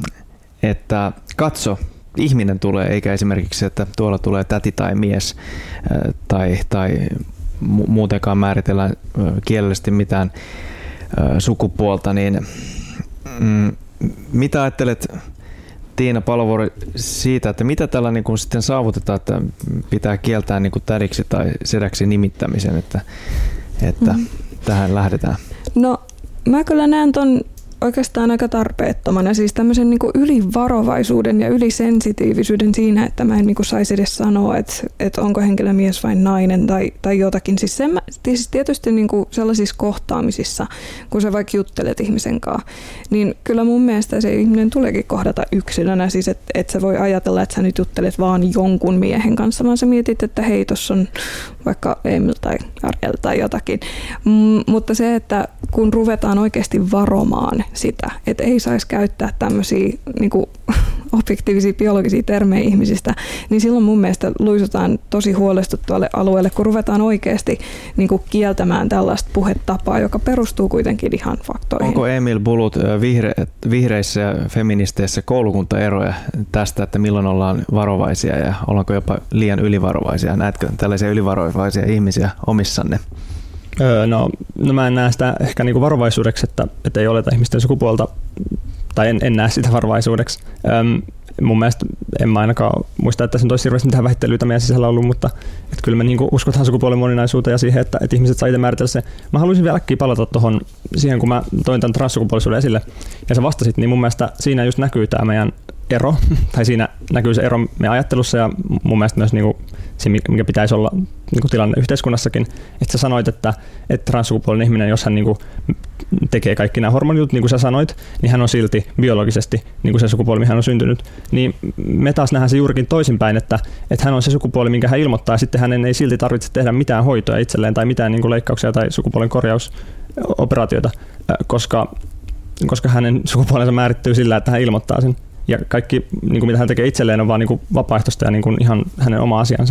että katso, ihminen tulee, eikä esimerkiksi, että tuolla tulee täti tai mies tai, tai muutenkaan määritellään kielellisesti mitään sukupuolta, niin mm, mitä ajattelet, Tiina Palovuori, siitä, että mitä tällä niin kuin sitten saavutetaan, että pitää kieltää niin kuin tädiksi tai sedäksi nimittämisen, että, että mm. tähän lähdetään? No mä kyllä näen ton oikeastaan aika tarpeettomana, siis tämmöisen niin kuin ylivarovaisuuden ja ylisensitiivisyyden siinä, että mä en niin kuin saisi edes sanoa, että, että onko henkilö mies vai nainen tai, tai jotakin. Siis, sen, siis tietysti niin kuin sellaisissa kohtaamisissa, kun sä vaikka juttelet ihmisen kanssa, niin kyllä mun mielestä se ihminen tuleekin kohdata yksilönä, siis että et sä voi ajatella, että sä nyt juttelet vaan jonkun miehen kanssa, vaan sä mietit, että hei, tossa on vaikka Emil tai Ariel tai jotakin. Mm, mutta se, että kun ruvetaan oikeasti varomaan sitä, että ei saisi käyttää tämmöisiä niin kuin objektiivisia biologisia termejä ihmisistä, niin silloin mun mielestä luisutaan tosi huolestuttavalle alueelle, kun ruvetaan oikeasti niin kuin kieltämään tällaista puhetapaa, joka perustuu kuitenkin ihan faktoihin. Onko Emil Bulut vihre, vihreissä ja feministeissä koulukuntaeroja tästä, että milloin ollaan varovaisia ja ollaanko jopa liian ylivarovaisia? Näetkö tällaisia ylivarovaisia ihmisiä omissanne? Öö, no, no mä en näe sitä ehkä niinku varovaisuudeksi, että, että ei oleta ihmisten sukupuolta, tai en, en näe sitä varovaisuudeksi. Öm, mun mielestä en mä ainakaan muista, että sen olisi hirveästi mitään vähittelyitä meidän sisällä ollut, mutta että kyllä me niinku uskotaan sukupuolen moninaisuuteen ja siihen, että, että ihmiset saa itse määritellä se. Mä haluaisin vielä äkkiä palata tuohon siihen, kun mä toin tämän transsukupuolisuuden esille ja sä vastasit, niin mun mielestä siinä just näkyy tämä meidän ero, tai siinä näkyy se ero meidän ajattelussa ja mun mielestä myös niinku se, mikä pitäisi olla niinku tilanne yhteiskunnassakin. Että sä sanoit, että, että transsukupuolinen ihminen, jos hän niinku tekee kaikki nämä hormonijutut, niin kuin sä sanoit, niin hän on silti biologisesti niin kuin se sukupuoli, mihin hän on syntynyt. Niin me taas nähdään se juurikin toisinpäin, että, että hän on se sukupuoli, minkä hän ilmoittaa, ja sitten hänen ei silti tarvitse tehdä mitään hoitoa itselleen tai mitään niin kuin leikkauksia tai sukupuolen korjausoperaatioita, koska, koska hänen sukupuolensa määrittyy sillä, että hän ilmoittaa sen. Ja kaikki, niin kuin mitä hän tekee itselleen, on vaan niin kuin vapaaehtoista ja niin kuin ihan hänen oma asiansa.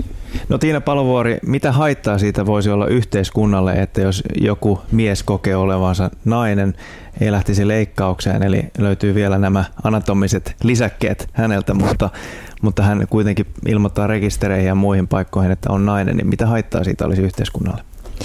No Tiina Palovuori, mitä haittaa siitä voisi olla yhteiskunnalle, että jos joku mies kokee olevansa nainen, ei lähtisi leikkaukseen, eli löytyy vielä nämä anatomiset lisäkkeet häneltä, mutta, mutta hän kuitenkin ilmoittaa rekistereihin ja muihin paikkoihin, että on nainen, niin mitä haittaa siitä olisi yhteiskunnalle?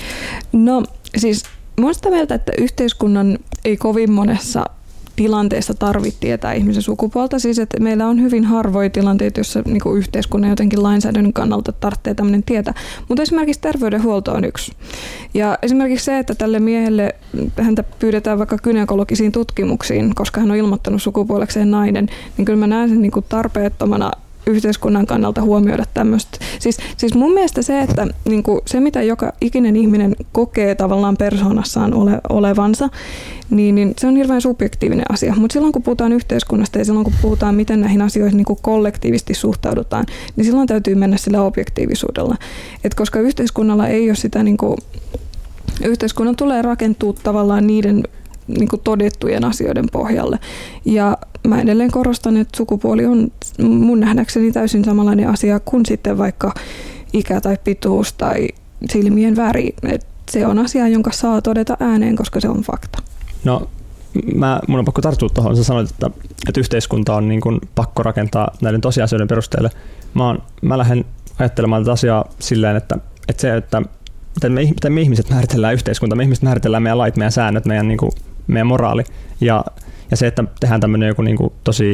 No siis mä olen sitä mieltä, että yhteiskunnan ei kovin monessa tilanteessa tarvitse tietää ihmisen sukupuolta. Siis, että meillä on hyvin harvoja tilanteita, joissa niin kuin yhteiskunnan jotenkin lainsäädännön kannalta tarvitsee tämmöinen tietää. Mutta esimerkiksi terveydenhuolto on yksi. Ja esimerkiksi se, että tälle miehelle häntä pyydetään vaikka gynekologisiin tutkimuksiin, koska hän on ilmoittanut sukupuolekseen nainen, niin kyllä mä näen sen niin kuin tarpeettomana yhteiskunnan kannalta huomioida tämmöistä. Siis, siis mun mielestä se, että niin kuin se mitä joka ikinen ihminen kokee tavallaan persoonassaan ole, olevansa, niin, niin se on hirveän subjektiivinen asia. Mutta silloin kun puhutaan yhteiskunnasta ja silloin kun puhutaan, miten näihin asioihin niin kuin kollektiivisesti suhtaudutaan, niin silloin täytyy mennä sillä objektiivisuudella. Et koska yhteiskunnalla ei ole sitä, niin kuin, yhteiskunnan tulee rakentua tavallaan niiden niin kuin todettujen asioiden pohjalle. Ja mä edelleen korostan, että sukupuoli on mun nähdäkseni täysin samanlainen asia kuin sitten vaikka ikä tai pituus tai silmien väri. Et se on asia, jonka saa todeta ääneen, koska se on fakta. No, mä, mun on pakko tarttua tuohon. Sä sanoit, että, että yhteiskunta on niin kuin pakko rakentaa näiden tosiasioiden perusteelle. Mä, on, mä lähden ajattelemaan tätä asiaa silleen, että, että se, että miten me, miten me ihmiset määritellään yhteiskunta, me ihmiset määritellään meidän lait, meidän säännöt, meidän, niin kuin, meidän moraali. Ja, ja se, että tehdään tämmöinen joku niin kuin tosi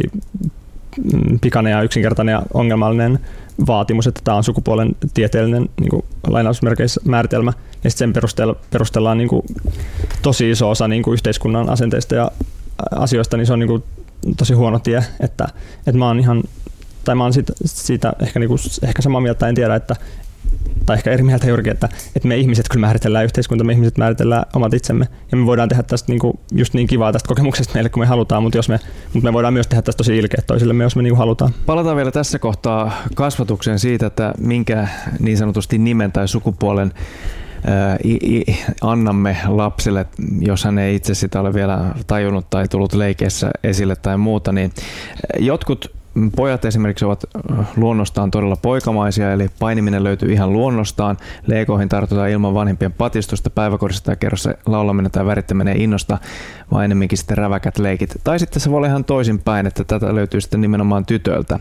pikainen ja yksinkertainen ja ongelmallinen vaatimus, että tämä on sukupuolen tieteellinen niin kuin lainausmerkeissä määritelmä, ja sitten sen perusteella, perustellaan niin kuin tosi iso osa niin kuin yhteiskunnan asenteista ja asioista, niin se on niin kuin tosi huono tie, että, että mä oon ihan, tai mä oon siitä, siitä ehkä, niin kuin, ehkä samaa mieltä, en tiedä, että, tai ehkä eri mieltä juurikin, että, että me ihmiset kyllä määritellään yhteiskunta, me ihmiset määritellään omat itsemme, ja me voidaan tehdä tästä niin kuin, just niin kivaa tästä kokemuksesta meille, kun me halutaan, mutta, jos me, mutta me voidaan myös tehdä tästä tosi ilkeät toisillemme, jos me niin kuin halutaan. Palataan vielä tässä kohtaa kasvatukseen siitä, että minkä niin sanotusti nimen tai sukupuolen annamme lapselle, jos hän ei itse sitä ole vielä tajunnut tai tullut leikeissä esille tai muuta, niin jotkut pojat esimerkiksi ovat luonnostaan todella poikamaisia, eli painiminen löytyy ihan luonnostaan, leikoihin tartutaan ilman vanhempien patistusta, päiväkodissa tai kerrossa laulaminen tai värittäminen innosta, vaan enemmänkin sitten räväkät leikit. Tai sitten se voi olla ihan toisinpäin, että tätä löytyy sitten nimenomaan tytöltä.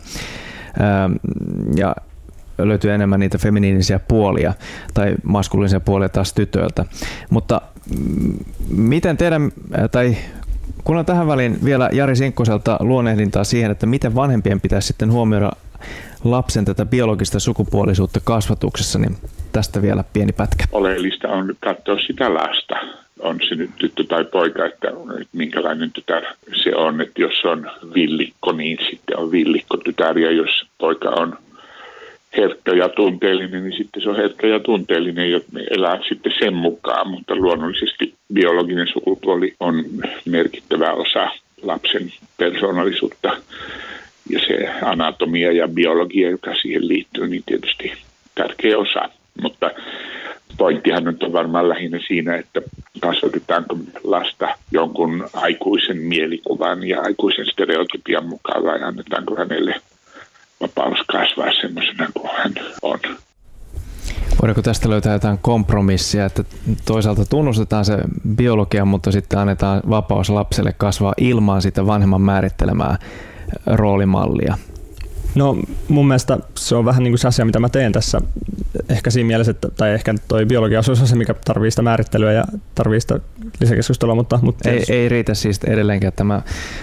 Ja löytyy enemmän niitä feminiinisiä puolia tai maskuliinisia puolia taas tytöiltä. Mutta miten teidän, tai kun on tähän väliin vielä Jari Sinkkoselta luonnehdintaa siihen, että miten vanhempien pitäisi sitten huomioida lapsen tätä biologista sukupuolisuutta kasvatuksessa, niin tästä vielä pieni pätkä. Oleellista on katsoa sitä lasta. On se nyt tyttö tai poika, että minkälainen tytär se on. Että jos se on villikko, niin sitten on villikko tytär, ja jos poika on herkkä ja tunteellinen, niin sitten se on herkkä ja tunteellinen, ja elää sitten sen mukaan, mutta luonnollisesti biologinen sukupuoli on merkittävä osa lapsen persoonallisuutta, ja se anatomia ja biologia, joka siihen liittyy, niin tietysti tärkeä osa, mutta pointtihan on varmaan lähinnä siinä, että kasvatetaanko lasta jonkun aikuisen mielikuvan ja aikuisen stereotypian mukaan, vai annetaanko hänelle vapaus kasvaa semmoisena kuin hän on. Voidaanko tästä löytää jotain kompromissia, että toisaalta tunnustetaan se biologia, mutta sitten annetaan vapaus lapselle kasvaa ilman sitä vanhemman määrittelemää roolimallia? No mun mielestä se on vähän niin kuin se asia, mitä mä teen tässä. Ehkä siinä mielessä, että, tai ehkä toi biologia on se, mikä tarvii sitä määrittelyä ja tarvii sitä lisäkeskustelua, mutta... mutta ei, ei riitä siis edelleenkään tämä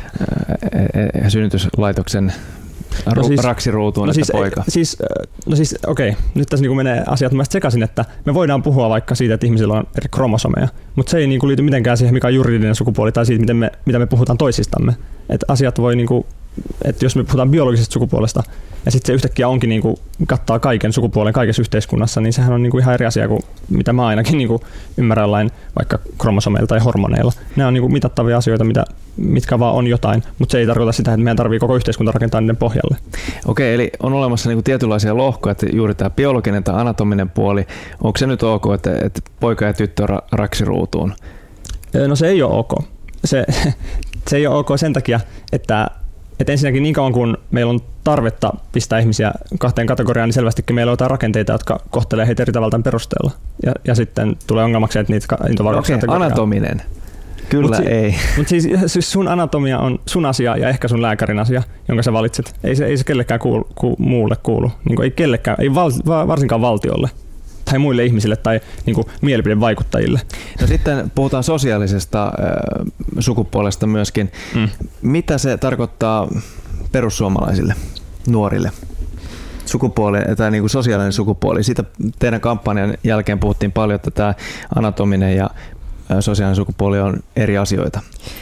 ää, synnytyslaitoksen No siis, raksiruutuun, no että siis, poika. Siis, no siis okei, okay. Nyt tässä niin menee asiat mun sekaisin, että me voidaan puhua vaikka siitä, että ihmisillä on eri kromosomeja, mutta se ei niin liity mitenkään siihen, mikä on juridinen sukupuoli tai siitä, miten me, mitä me puhutaan toisistamme. Että asiat voi, niin kuin, että jos me puhutaan biologisesta sukupuolesta ja sitten se yhtäkkiä onkin niin kuin, kattaa kaiken sukupuolen kaikessa yhteiskunnassa, niin sehän on niin kuin ihan eri asia kuin mitä mä ainakin niin kuin ymmärrän jollain vaikka kromosomeilla tai hormoneilla. Ne on niin kuin mitattavia asioita, mitä, mitkä vaan on jotain, mutta se ei tarkoita sitä, että meidän tarvitsee koko yhteiskunta rakentaa niiden pohjalle. Okei, eli on olemassa niin kuin tietynlaisia lohkoja, että juuri tämä biologinen tai anatominen puoli, onko se nyt ok, että, että poika ja tyttö on raksiruutuun? No se ei ole ok. Se, se ei ole ok sen takia, että Että ensinnäkin niin kauan kun meillä on tarvetta pistää ihmisiä kahteen kategoriaan, niin selvästikin meillä on jotain rakenteita, jotka kohtelee heitä eri tavalla tämän perusteella. Ja, ja sitten tulee ongelmaksi, että niitä, niitä on Okei, okay, anatominen. Kyllä mut si- ei. Mutta siis, siis sun anatomia on sun asia ja ehkä sun lääkärin asia, jonka sä valitset. Ei se, ei se kellekään kuulu, ku, muulle kuulu. Niin kuin ei kellekään, ei val, varsinkaan valtiolle tai muille ihmisille tai niin kuin mielipidevaikuttajille. No sitten puhutaan sosiaalisesta äh, sukupuolesta myöskin. Mm. Mitä se tarkoittaa perussuomalaisille, nuorille? Sukupuoli, tai niin kuin sosiaalinen sukupuoli. Siitä teidän kampanjan jälkeen puhuttiin paljon, että tämä anatominen ja sosiaalinen sukupuoli on eri asioita.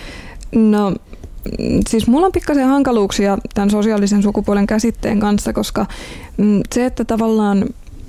No siis mulla on pikkasen hankaluuksia tämän sosiaalisen sukupuolen käsitteen kanssa, koska se, että tavallaan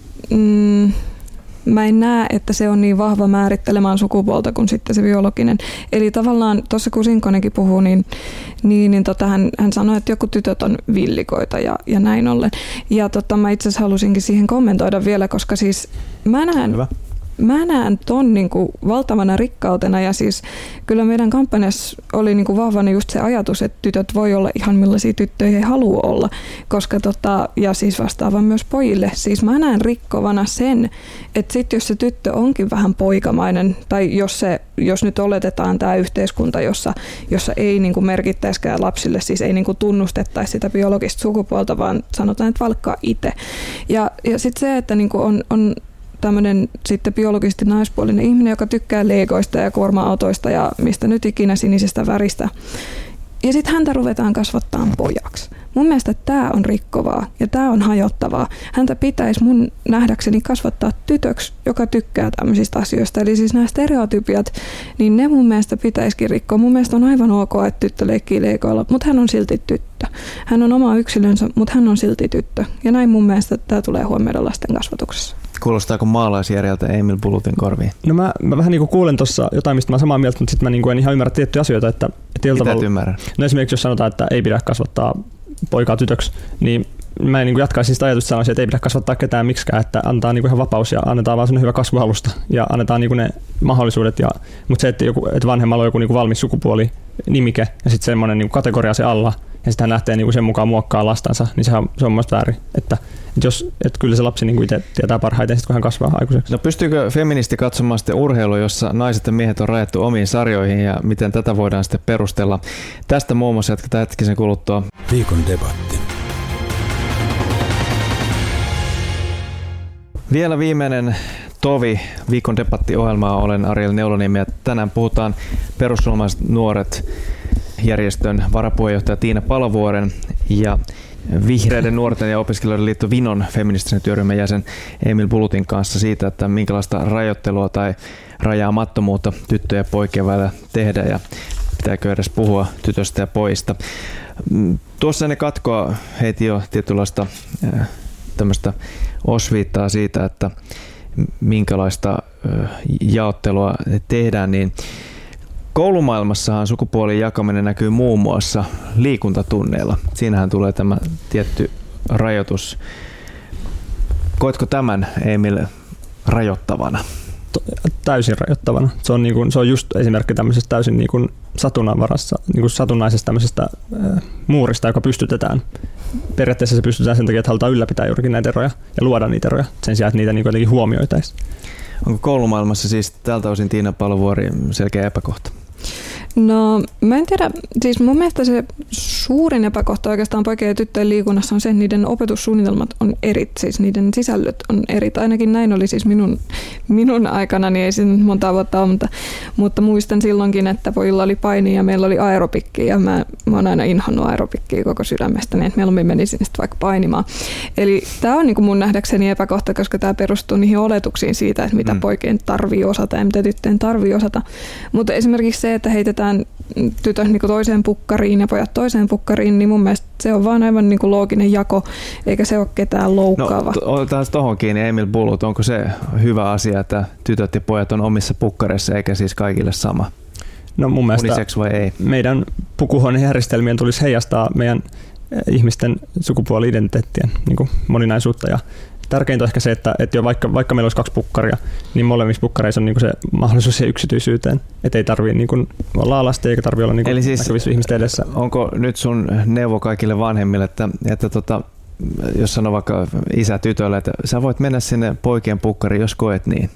mm, mä en näe, että se on niin vahva määrittelemään sukupuolta kuin sitten se biologinen. Eli tavallaan tuossa kun Sinkkonenkin puhuu, niin, niin, niin tota, hän, hän sanoi, että joku tytöt on villikoita ja, ja näin ollen. Ja tota, mä itse asiassa halusinkin siihen kommentoida vielä, koska siis mä näen... Hyvä. Mä näen ton niin kuin valtavana rikkautena ja siis kyllä meidän kampanjassa oli niin kuin vahvana just se ajatus, että tytöt voi olla ihan millaisia tyttöjä he haluaa olla, koska tota, ja siis vastaava myös pojille. Siis mä näen rikkovana sen, että sit jos se tyttö onkin vähän poikamainen tai jos, se, jos nyt oletetaan tämä yhteiskunta, jossa, jossa ei niin kuin merkittäisikään lapsille, siis ei niin kuin tunnustettaisi sitä biologista sukupuolta, vaan sanotaan, että valkkaa itse. Ja, ja sitten se, että niin kuin on, on tämmöinen sitten biologisesti naispuolinen ihminen, joka tykkää legoista ja kuorma-autoista ja mistä nyt ikinä sinisestä väristä. Ja sitten häntä ruvetaan kasvattaa pojaksi. Mun mielestä tämä on rikkovaa ja tämä on hajottavaa. Häntä pitäisi mun nähdäkseni kasvattaa tytöksi, joka tykkää tämmöisistä asioista. Eli siis nämä stereotypiat, niin ne mun mielestä pitäisikin rikkoa. Mun mielestä on aivan ok, että tyttö leikkii leikoilla, mutta hän on silti tyttö. Hän on oma yksilönsä, mutta hän on silti tyttö. Ja näin mun mielestä tämä tulee huomioida lasten kasvatuksessa. Kuulostaako maalaisjärjeltä Emil Bulutin korviin? No mä, mä vähän niin kuin kuulen tuossa jotain, mistä mä olen samaa mieltä, mutta sitten mä niin kuin en ihan ymmärrä tiettyjä asioita. Että, että Mitä tavalla, et ymmärrä? No esimerkiksi jos sanotaan, että ei pidä kasvattaa poikaa tytöksi, niin mä en niin kuin jatkaisin sitä ajatusta sanoisin, että ei pidä kasvattaa ketään miksikään, että antaa niin kuin ihan vapaus ja annetaan vaan sellainen hyvä kasvualusta ja annetaan niin kuin ne mahdollisuudet. Ja, mutta se, että, joku, että vanhemmalla on joku niin kuin valmis sukupuoli, nimike ja sitten semmoinen niin kuin kategoria se alla ja sitten hän lähtee niin kuin sen mukaan muokkaa lastansa, niin sehän, se on mielestäni väärin. Että, että, jos, että kyllä se lapsi niin kuin itse tietää parhaiten, sit kun hän kasvaa aikuiseksi. No pystyykö feministi katsomaan sitten urheilua, jossa naiset ja miehet on rajattu omiin sarjoihin ja miten tätä voidaan sitten perustella? Tästä muun muassa jatketaan hetkisen kuluttua. Viikon debatti. Vielä viimeinen tovi viikon debattiohjelmaa. Olen Ariel Neuloniemi ja tänään puhutaan perussuomalaiset nuoret järjestön varapuheenjohtaja Tiina Palovuoren ja Vihreiden nuorten ja opiskelijoiden liitto Vinon feministisen työryhmän jäsen Emil Bulutin kanssa siitä, että minkälaista rajoittelua tai rajaamattomuutta tyttöjä ja poikien välillä tehdä ja pitääkö edes puhua tytöstä ja pojista. Tuossa ennen katkoa heitin jo tietynlaista äh, tämmöistä osviittaa siitä, että minkälaista äh, jaottelua tehdään, niin koulumaailmassahan sukupuolien jakaminen näkyy muun muassa liikuntatunneilla. Siinähän tulee tämä tietty rajoitus. Koetko tämän, Emil, rajoittavana? Täysin rajoittavana. Se on, niin kuin, se on just esimerkki tämmöisestä täysin niin kuin satunnaisesta, niin kuin satunnaisesta tämmöisestä äh, muurista, joka pystytetään. Periaatteessa se pystytään sen takia, että halutaan ylläpitää juurikin näitä eroja ja luoda niitä eroja sen sijaan, että niitä niin jotenkin huomioitaisiin. Onko koulumaailmassa siis tältä osin Tiina Palovuori selkeä epäkohta? No mä en tiedä, siis mun mielestä se suurin epäkohta oikeastaan poikien ja tyttöjen liikunnassa on se, että niiden opetussuunnitelmat on erit, siis niiden sisällöt on erit. Ainakin näin oli siis minun, minun aikana, niin ei se nyt monta vuotta ole, mutta, mutta muistan silloinkin, että pojilla oli paini ja meillä oli aerobikki ja mä, mä oon aina inhonnut aerobikkiä koko sydämestäni, että mieluummin menisin sitten vaikka painimaan. Eli tää on niin kuin mun nähdäkseni epäkohta, koska tää perustuu niihin oletuksiin siitä, että mitä mm. poikien tarvii osata ja mitä tyttöjen tarvii osata. Mutta esimerkiksi se, että heitetään tytöt niin kuin toiseen pukkariin ja pojat toiseen pukkariin, niin mun mielestä se on vaan aivan niin kuin looginen jako, eikä se ole ketään loukkaava. No, otetaan tohon kiinni, Emil Bulut, onko se hyvä asia, että tytöt ja pojat on omissa pukkareissa, eikä siis kaikille sama? No mun mielestä unisex vai ei? Meidän pukuhuonejärjestelmien tulisi heijastaa meidän ihmisten sukupuoli-identiteettien niin kuin moninaisuutta ja tärkeintä on ehkä se, että, että jo vaikka, vaikka meillä olisi kaksi pukkaria, niin molemmissa pukkareissa on niin kuin se mahdollisuus siihen yksityisyyteen. Että ei tarvitse niin olla alasti eikä tarvitse olla niin kuin siis ihmisten edessä. Onko nyt sun neuvo kaikille vanhemmille, että, että tota, jos sanoo vaikka isä tytölle, että sä voit mennä sinne poikien pukkariin, jos koet niin?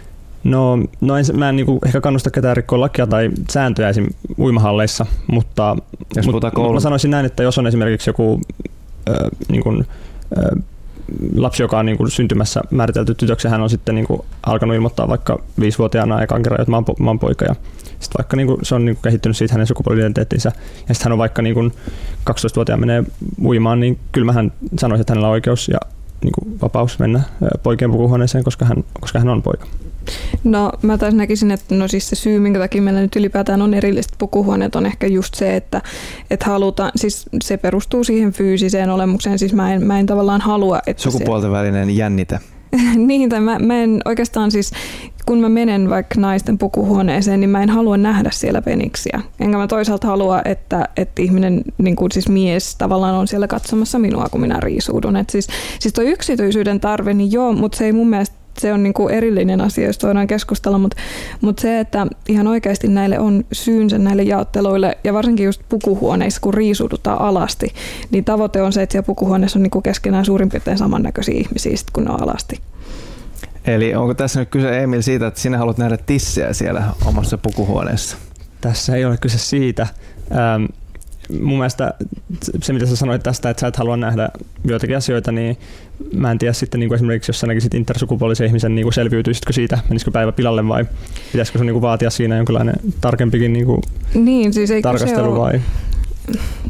No, no en, mä en niin kuin ehkä kannusta ketään rikkoa lakia tai sääntöjä esim. Uimahalleissa, mutta, mutta mä sanoisin näin, että jos on esimerkiksi joku äh, niin kuin, äh, lapsi, joka on niin kuin syntymässä määritelty tytöksi, hän on sitten niin kuin alkanut ilmoittaa vaikka viisivuotiaana ekan kerran, että mä oon, po- mä oon poika. Ja sitten vaikka niin kuin se on niin kuin kehittynyt siitä hänen sukupuoli-identiteettinsä, ja sitten hän on vaikka niin kuin kaksitoistavuotiaana menee uimaan, niin kyllä mä hän sanoisin, että hänellä on oikeus ja niin kuin vapaus mennä poikien pukuhuoneeseen, koska hän, koska hän on poika. No mä taas näkisin, että no siis se syy, minkä takia meillä nyt ylipäätään on erilliset pukuhuoneet, on ehkä just se, että, että halutaan, siis se perustuu siihen fyysiseen olemukseen, siis mä en, mä en tavallaan halua, että sukupuolten se välinen jännite. Niin, tai mä, mä en oikeastaan siis, kun mä menen vaikka naisten pukuhuoneeseen, niin mä en halua nähdä siellä peniksiä. Enkä mä toisaalta halua, että, että ihminen, niin kuin siis mies tavallaan on siellä katsomassa minua, kun minä riisuudun. Et siis, siis toi yksityisyyden tarve, niin joo, mutta se ei mun mielestä, se on niin kuin erillinen asia, josta voidaan keskustella, mutta, mutta se, että ihan oikeasti näille on syynsä näille jaotteluille, ja varsinkin just pukuhuoneissa, kun riisuudutaan alasti, niin tavoite on se, että siellä pukuhuoneessa on niin kuin keskenään suurin piirtein samannäköisiä ihmisiä, kun ne on alasti. Eli onko tässä nyt kyse, Emil, siitä, että sinä haluat nähdä tissejä siellä omassa pukuhuoneessa? Tässä ei ole kyse siitä. Ähm, mun mielestä se, mitä sä sanoit tästä, että sä et halua nähdä joitakin asioita, niin mä en tiedä sitten niin kuin esimerkiksi, jos sä näkisit intersukupuolisen ihmisen, niin kuin selviytyisitkö siitä, menisikö päivä pilalle vai pitäisikö sun niin kuin vaatia siinä jonkinlainen tarkempikin niin kuin niin, siis tarkastelu vai?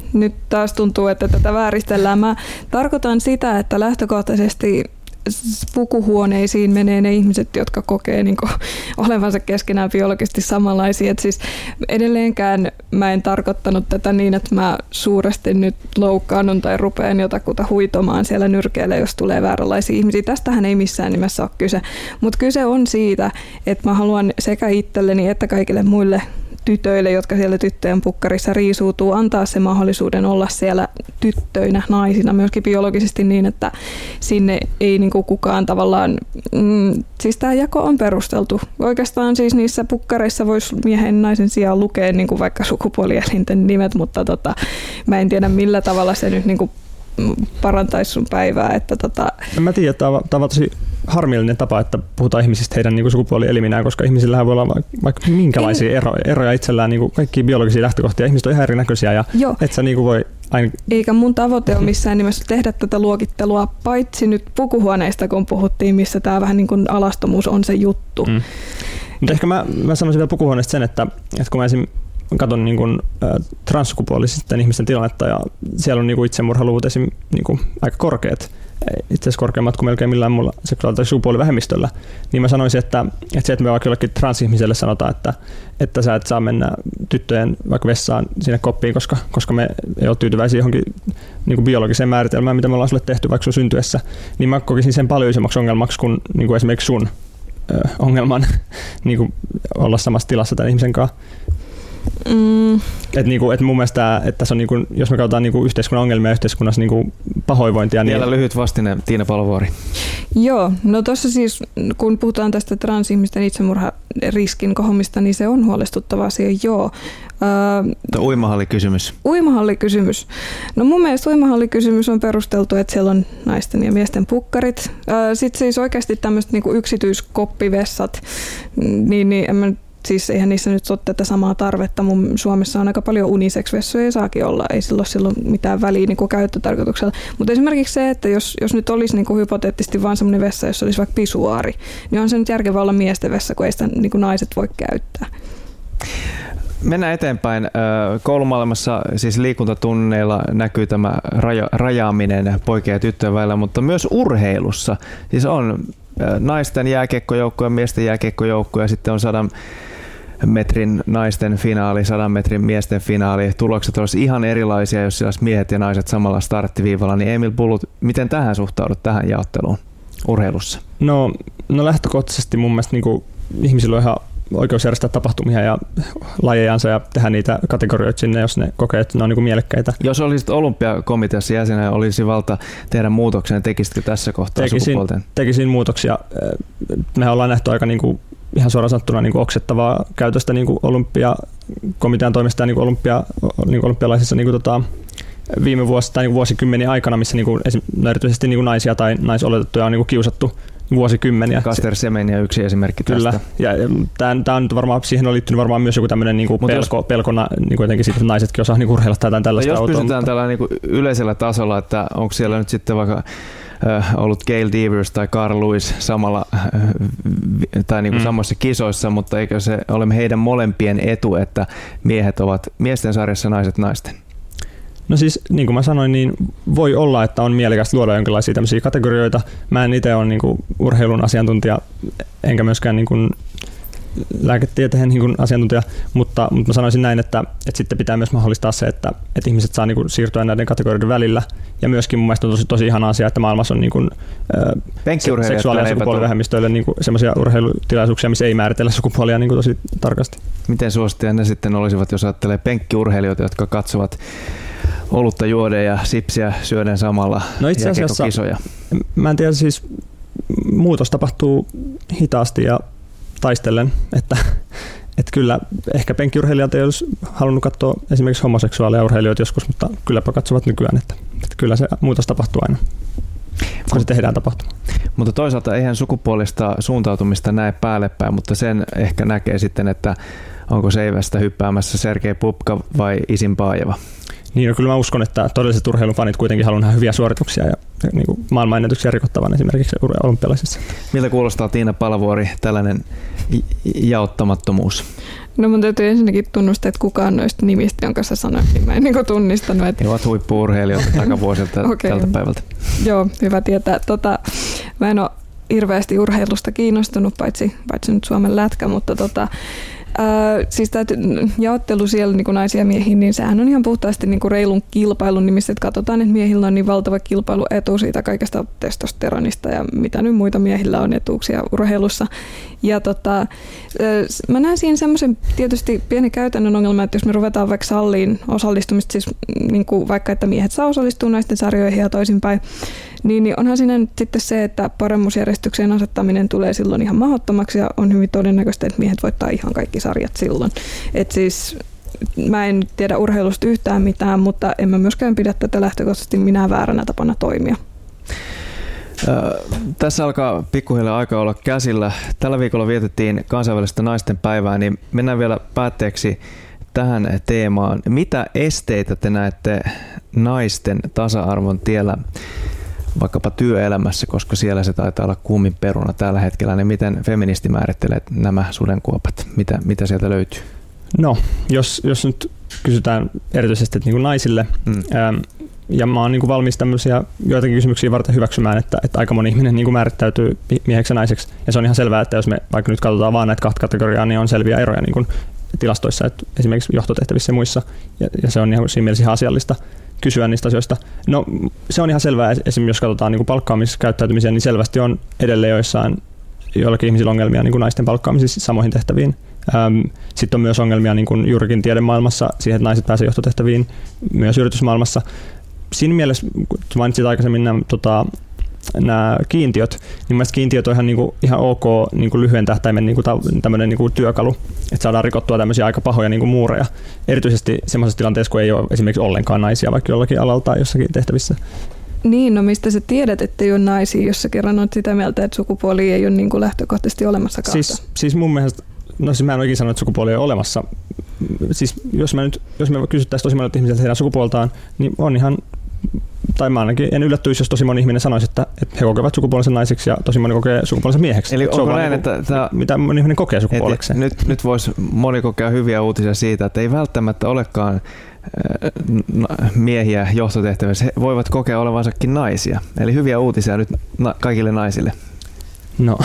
nyt taas tuntuu, että tätä vääristellään. Mä tarkoitan sitä, että lähtökohtaisesti pukuhuoneisiin menee ne ihmiset, jotka kokee niin kuin olevansa keskenään biologisesti samanlaisia. Et siis edelleenkään mä en tarkoittanut tätä niin, että mä suuresti nyt loukkaannun tai rupean jotakuta huitomaan siellä nyrkeillä, jos tulee vääränlaisia ihmisiä. Tästähän ei missään nimessä ole kyse. Mutta kyse on siitä, että mä haluan sekä itselleni että kaikille muille tytöille, jotka siellä tyttöjen pukkarissa riisuutuu, antaa se mahdollisuuden olla siellä tyttöinä, naisina, myöskin biologisesti niin, että sinne ei niin kuin kukaan tavallaan, mm, siis tämä jako on perusteltu. Oikeastaan siis niissä pukkareissa voisi miehen ja naisen sijaan lukea niin kuin vaikka sukupuolielinten nimet, mutta tota, mä en tiedä millä tavalla se nyt niin kuin parantaisi sun päivää. Että tota... Mä tiedän, että tämä on tosi harmillinen tapa, että puhutaan ihmisistä heidän niin kuin sukupuolieliminään, koska ihmisillähän voi olla vaikka minkälaisia ero, eroja itsellään, niin kuin kaikkia biologisia lähtökohtia. Ihmiset on ihan erinäköisiä ja et sä niin kuin voi aina... Eikä mun tavoite ole missään nimessä tehdä tätä luokittelua, paitsi nyt pukuhuoneista, kun puhuttiin, missä tämä vähän niin kuin alastomuus on se juttu. Mm. Mutta ehkä mä, mä sanoisin vielä pukuhuoneesta sen, että, että kun mä esim. Katson niin kuin, äh, transsukupuolisten ihmisten tilannetta ja siellä on niin kuin itsemurhaluvut esim. Niin kuin aika korkeat, itse asiassa korkeammat kuin melkein millään muulla seksuaali- tai sukupuolivähemmistöllä, niin mä sanoisin, että, että se, että me vaikka jollekin transihmiselle sanotaan, että, että sä et saa mennä tyttöjen vaikka vessaan sinne koppiin, koska, koska me ei ole tyytyväisiä johonkin niin kuin biologiseen määritelmään, mitä me ollaan sulle tehty vaikka sun syntyessä, niin mä kokisin sen paljon isommaksi ongelmaksi kuin, niin kuin esimerkiksi sun ö, ongelman niin kuin olla samassa tilassa tämän ihmisen kanssa. Mm. Et niinku, et mun mielestä, että tässä on niinku, jos me katsotaan niinku yhteiskunnan ongelmia yhteiskunnassa niinku pahoinvointia. Vielä niin... lyhyt vastine, Tiina Palovuori. Joo, no tuossa siis kun puhutaan tästä transihmisten itsemurhariskin kohomista, niin se on huolestuttava asia, joo. Uh, uimahallikysymys. Uimahallikysymys. No mun mielestä uimahallikysymys on perusteltu, että siellä on naisten ja miesten pukkarit. Uh, Sitten siis oikeasti tämmöiset niinku yksityiskoppivessat, niin, niin en mä siis eihän niissä nyt ole tätä samaa tarvetta. Mun Suomessa on aika paljon unisex-vessoja ja saakin olla. Ei sillä ole silloin mitään väliä niin kuin käyttötarkoituksella. Mutta esimerkiksi se, että jos, jos nyt olisi niin kuin hypoteettisesti vaan semmoinen vessa, jossa olisi vaikka pisuaari, niin on se nyt järkevää olla miesten vessa, kun ei sitä niin kuin naiset voi käyttää. Mennään eteenpäin. Koulumaailmassa siis liikuntatunneilla näkyy tämä raja, rajaaminen poikien ja tyttöjen välillä, mutta myös urheilussa. Siis on naisten jääkiekkojoukko ja miesten jääkiekkojoukko ja sitten on sadan metrin naisten finaali, sadan metrin miesten finaali. Tulokset olisi ihan erilaisia, jos siellä olisi miehet ja naiset samalla starttiviivalla. Niin Emil Bulut, miten tähän suhtaudut, tähän jaotteluun urheilussa? No, no lähtökohtaisesti mun mielestä niin kuin ihmisillä on ihan oikeus järjestää tapahtumia ja lajejansa ja tehdä niitä kategorioita sinne, jos ne kokee, että ne on niin kuin mielekkäitä. Jos olisit olympiakomiteassa jäsenä, olisi valta tehdä muutoksen, tekisitkö tässä kohtaa tekisin, sukupuolten? Tekisin muutoksia. Mehän ollaan nähty aika niin kuin, ihan suoraan sanottuna niin kuin oksettavaa käytöstä niin kuin olympiakomitean toimesta ja niin kuin olympia, niin kuin olympialaisissa niin kuin tota, viime vuosi, tai niin kuin vuosikymmeniä aikana, missä niin kuin, erityisesti niin kuin naisia tai naisoletettuja on niin kuin kiusattu vuosikymmeniä. Caster Semenya yksi esimerkki Kyllä. tästä. Ja tämä on varmaan, siihen on liittynyt varmaan myös joku tämmöinen niinku pelko, jos, pelkona niinku jotenkin siitä, että naisetkin osaa niinku urheilla tai tällaista jos autoa. Jos pysytään tällä niinku yleisellä tasolla, että onko siellä nyt sitten vaikka äh, ollut Gail Devers tai Carl Lewis samalla äh, tai niinku mm. samoissa kisoissa, mutta eikö se ole heidän molempien etu, että miehet ovat miesten sarjassa, naiset naisten? No siis, niin kuin mä sanoin, niin voi olla, että on mielekästä luoda jonkinlaisia tämmöisiä kategorioita. Mä en itse ole niin kuin urheilun asiantuntija, enkä myöskään niin kuin lääketieteen niin kuin asiantuntija, mutta, mutta mä sanoisin näin, että, että sitten pitää myös mahdollistaa se, että, että ihmiset saa niin kuin siirtyä näiden kategorioiden välillä. Ja myöskin mun mielestä on tosi, tosi ihana asia, että maailmassa on niin kuin, äh, seksuaali- ja sukupuolivähemmistöille niin semmoisia urheilutilaisuuksia, missä ei määritellä sukupuolia niin kuin tosi tarkasti. Miten suosittuja ne sitten olisivat, jos ajattelee penkkiurheilijoita, jotka katsovat olutta juoden ja sipsiä syöden samalla no itse asiassa, kisoja? Mä en tiedä, siis muutos tapahtuu hitaasti ja taistellen, että, että kyllä ehkä penkkiurheilijat ei olisi halunnut katsoa esimerkiksi homoseksuaaleja urheilijoita joskus, mutta kylläpä katsovat nykyään, että, että kyllä se muutos tapahtuu aina, kun se tehdään tapahtuma. Mutta toisaalta eihän sukupuolista suuntautumista näe päälle päin, mutta sen ehkä näkee sitten, että onko seivästä hyppäämässä Sergei Pupka vai Isin Paajeva. Niin, no, kyllä mä uskon, että todelliset urheilufanit kuitenkin haluaa nähdä hyviä suorituksia ja niin kuin maailmanennätyksiä rikottavan esimerkiksi olympialaisissa. Miltä kuulostaa, Tiina Palovuori, tällainen jaottamattomuus? No mun täytyy ensinnäkin tunnustaa, että kukaan noista nimistä, jonka sä sanoit, niin mä en niin tunnistanut. Että... Ne ovat huippu-urheilijoita takavuosilta okay. tältä päivältä. Joo, hyvä tietää. Tota, mä en ole hirveästi urheilusta kiinnostunut, paitsi, paitsi nyt Suomen lätkä, mutta tota, Äh, siis tämä jaottelu siellä niin kuin naisia ja miehiä, niin sehän on ihan puhtaasti niin kuin reilun kilpailun nimissä, että katsotaan, että miehillä on niin valtava kilpailuetu siitä kaikesta testosteronista ja mitä nyt muita miehillä on etuuksia urheilussa. Ja tota, äh, mä näen siinä semmoisen tietysti pieni käytännön ongelma, että jos me ruvetaan vaikka salliin osallistumista, siis niin kuin vaikka että miehet saa osallistua naisten sarjoihin ja toisinpäin, niin, niin onhan siinä nyt sitten se, että paremmuusjärjestykseen asettaminen tulee silloin ihan mahdottomaksi ja on hyvin todennäköistä, että miehet voittaa ihan kaikki sarjat silloin. Et siis mä en tiedä urheilusta yhtään mitään, mutta en mä myöskään pidä tätä lähtökohtaisesti minä vääränä tapana toimia. Tässä alkaa pikkuhiljaa aika olla käsillä. Tällä viikolla vietettiin kansainvälistä naisten päivää, niin mennään vielä päätteeksi tähän teemaan. Mitä esteitä te näette naisten tasa-arvon tiellä vaikkapa työelämässä, koska siellä se taitaa olla kuumin peruna tällä hetkellä, niin miten feministi määrittelee nämä sudenkuopat? Mitä, mitä sieltä löytyy? No, jos, jos nyt kysytään erityisesti niin kuin naisille, mm. ää, ja mä oon niin kuin valmis tämmöisiä joitakin kysymyksiä varten hyväksymään, että, että aika moni ihminen niin kuin määrittäytyy mieheksi ja naiseksi, ja se on ihan selvää, että jos me vaikka nyt katsotaan vaan näitä kahta kategoriaa, niin on selviä eroja niin kuin tilastoissa, että esimerkiksi johtotehtävissä ja muissa, ja, ja se on ihan siinä mielessä ihan asiallista kysyä niistä asioista. No se on ihan selvää, esimerkiksi jos katsotaan niin kuin palkkaamiskäyttäytymiseen, niin selvästi on edelleen joissain joillakin ihmisillä ongelmia niin kuin naisten palkkaamisissa samoihin tehtäviin. Ähm, sitten on myös ongelmia niin kuin juurikin tiedemaailmassa siihen, että naiset pääsevät johtotehtäviin, myös yritysmaailmassa. Siinä mielessä, kun mainitsit aikaisemmin nämä, tota, nämä kiintiöt, niin mielestäni kiintiöt on ihan, niin kuin, ihan ok niin kuin lyhyen tähtäimen niin kuin tämmöinen niin kuin työkalu, että saadaan rikottua tämmöisiä aika pahoja niin kuin muureja. Erityisesti sellaisessa tilanteessa, kun ei ole esimerkiksi ollenkaan naisia vaikka jollakin alalla tai jossakin tehtävissä. Niin, no mistä sä tiedät, että ei ole naisia, jos sä kerran olet sitä mieltä, että sukupuoli ei ole niin kuin lähtökohtaisesti olemassa kautta? Siis, siis mun mielestä, no siis mä en oikein sano, että sukupuoli ei ole olemassa. Siis jos me nyt, jos me kysyttäisiin tosi monet ihmisiltä heidän sukupuoltaan, niin on ihan, tai mä ainakin en yllättyisi, jos tosi moni ihminen sanoisi, että, että he kokevat sukupuolensa naiseksi ja tosi moni kokee sukupuolensa mieheksi. Eli onko näin, niin kuin, että tämä, mitä moni ihminen kokee sukupuolekseen? Nyt, nyt voisi moni kokea hyviä uutisia siitä, että ei välttämättä olekaan miehiä johtotehtävissä, he voivat kokea olevansakin naisia. Eli hyviä uutisia nyt kaikille naisille. No,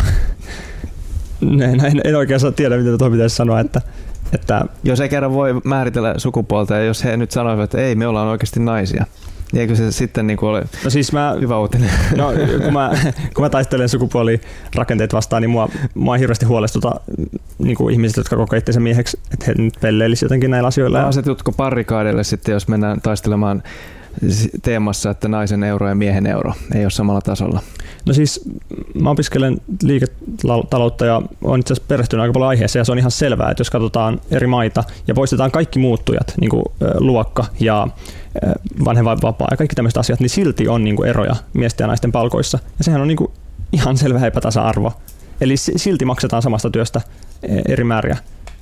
en, en, en oikein tiedä, mitä tuohon pitäisi sanoa, että, että jos ei kerran voi määritellä sukupuolta ja jos he nyt sanoisivat, että ei, me ollaan oikeasti naisia, niin eikö se sitten niin kuin ole no siis mä, hyvä uutinen? No, kun, mä, kun mä taistelen sukupuolirakenteet vastaan, niin mua, mua hirveästi huolestuta niin kuin ihmiset, jotka kokee itseänsä mieheksi, että he nyt pelleilisivät jotenkin näillä asioilla. No, asetutko barrikaadille sitten, jos mennään taistelemaan teemassa, että naisen euro ja miehen euro ei ole samalla tasolla? No siis mä opiskelen liiketaloutta ja olen itse asiassa perehtynyt aika paljon aiheeseen ja se on ihan selvää, että jos katsotaan eri maita ja poistetaan kaikki muuttujat, niin kuin luokka ja vanhempainvapaa ja kaikki tämmöiset asiat, niin silti on niin kuin eroja miesten ja naisten palkoissa. Ja sehän on niin kuin ihan selvä epätasa-arvo. Eli silti maksetaan samasta työstä eri määriä.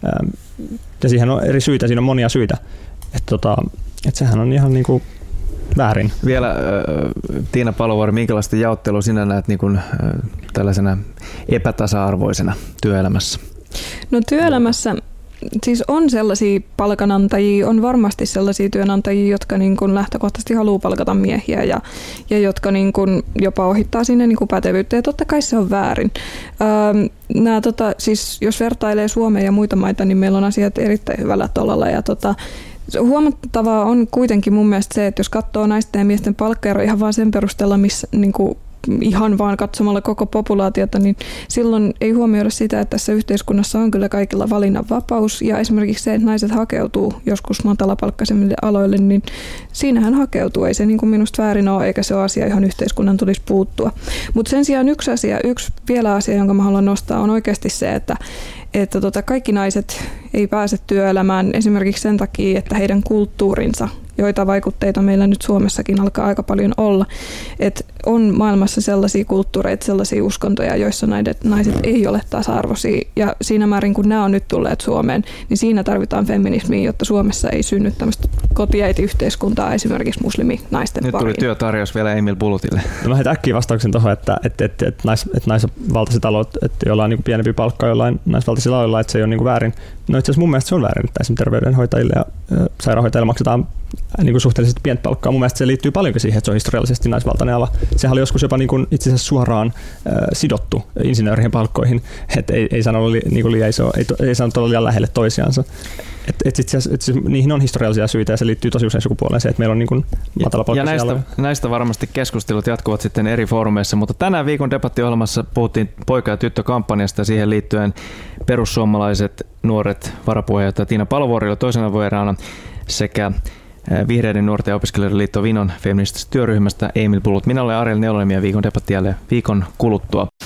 Ja siihen on eri syitä, siinä on monia syitä. Että tota, et sehän on ihan niin kuin väärin. Vielä Tiina Palovuori, minkälaista jaottelua sinä näet niin kuin, tällaisena epätasa-arvoisena työelämässä? No työelämässä siis on sellaisia palkanantajia, on varmasti sellaisia työnantajia, jotka niin kuin lähtökohtaisesti haluaa palkata miehiä ja, ja jotka niin kuin jopa ohittaa sinne niin kuin pätevyyttä ja totta kai se on väärin. Öö, nämä, tota, siis jos vertailee Suomea ja muita maita, niin meillä on asiat erittäin hyvällä tolalla ja tota, huomattavaa on kuitenkin mun mielestä se, että jos katsoo naisten ja miesten palkkaeroja ihan vaan sen perusteella, missä niin kuin ihan vaan katsomalla koko populaatiota, niin silloin ei huomioida sitä, että tässä yhteiskunnassa on kyllä kaikilla valinnanvapaus ja esimerkiksi se, että naiset hakeutuu joskus matalapalkkaisemmille aloille, niin siinähän hakeutuu. Ei se niin kuin minusta väärin ole, eikä se ole asia, johon yhteiskunnan tulisi puuttua. Mutta sen sijaan yksi asia, yksi vielä asia, jonka mä haluan nostaa, on oikeasti se, että että tota, kaikki naiset ei pääse työelämään esimerkiksi sen takia, että heidän kulttuurinsa, joita vaikutteita meillä nyt Suomessakin alkaa aika paljon olla, että on maailmassa sellaisia kulttuureita, sellaisia uskontoja, joissa naiset, naiset ei ole tasa-arvoisia. Ja siinä määrin, kun nämä on nyt tulleet Suomeen, niin siinä tarvitaan feminismiä, jotta Suomessa ei synny tämmöistä kotiäitiyhteiskuntaa esimerkiksi muslimi-naisten Nyt pariin. tuli työtarjous vielä Emil Bulutille. No mä heitän äkkiä vastauksen tuohon, että, että, että, että, nais, että naisvaltaiset alot, että joilla on niin pienempi palkka jollain naisvaltaisilla aloilla, että se ei ole niin väärin. No itse asiassa mun mielestä se on väärin, että esimerkiksi terveydenhoitajille ja sairaanhoitajille maksetaan niin kuin suhteellisesti pientä palkkaa. Mun mielestä se liittyy paljonkin siihen, että se on historiallisesti naisvaltainen ala. Sehän oli joskus jopa niin kuin itse asiassa suoraan äh, sidottu insinöörien palkkoihin, että ei, ei saanut olla li, niin kuin liian iso, ei, ei saanut olla liian lähelle toisiansa. Et, et itse asiassa, et siis, niihin on historiallisia syitä ja se liittyy tosi usein sukupuoleen se, että meillä on niin kuin matalapalkkaisia ja näistä, aloja. näistä varmasti keskustelut jatkuvat sitten eri foorumeissa, mutta tänään viikon debattiohjelmassa puhuttiin poika- ja tyttökampanjasta ja siihen liittyen perussuomalaiset nuoret varapuheenjohtaja Tiina Palovuori toisena vieraana sekä Vihreiden nuorten ja opiskelijoiden liitto Vinon feministisestä työryhmästä Emil Bulut. Minä olen Ariel Neulonimi ja viikon debatti jälleen viikon kuluttua.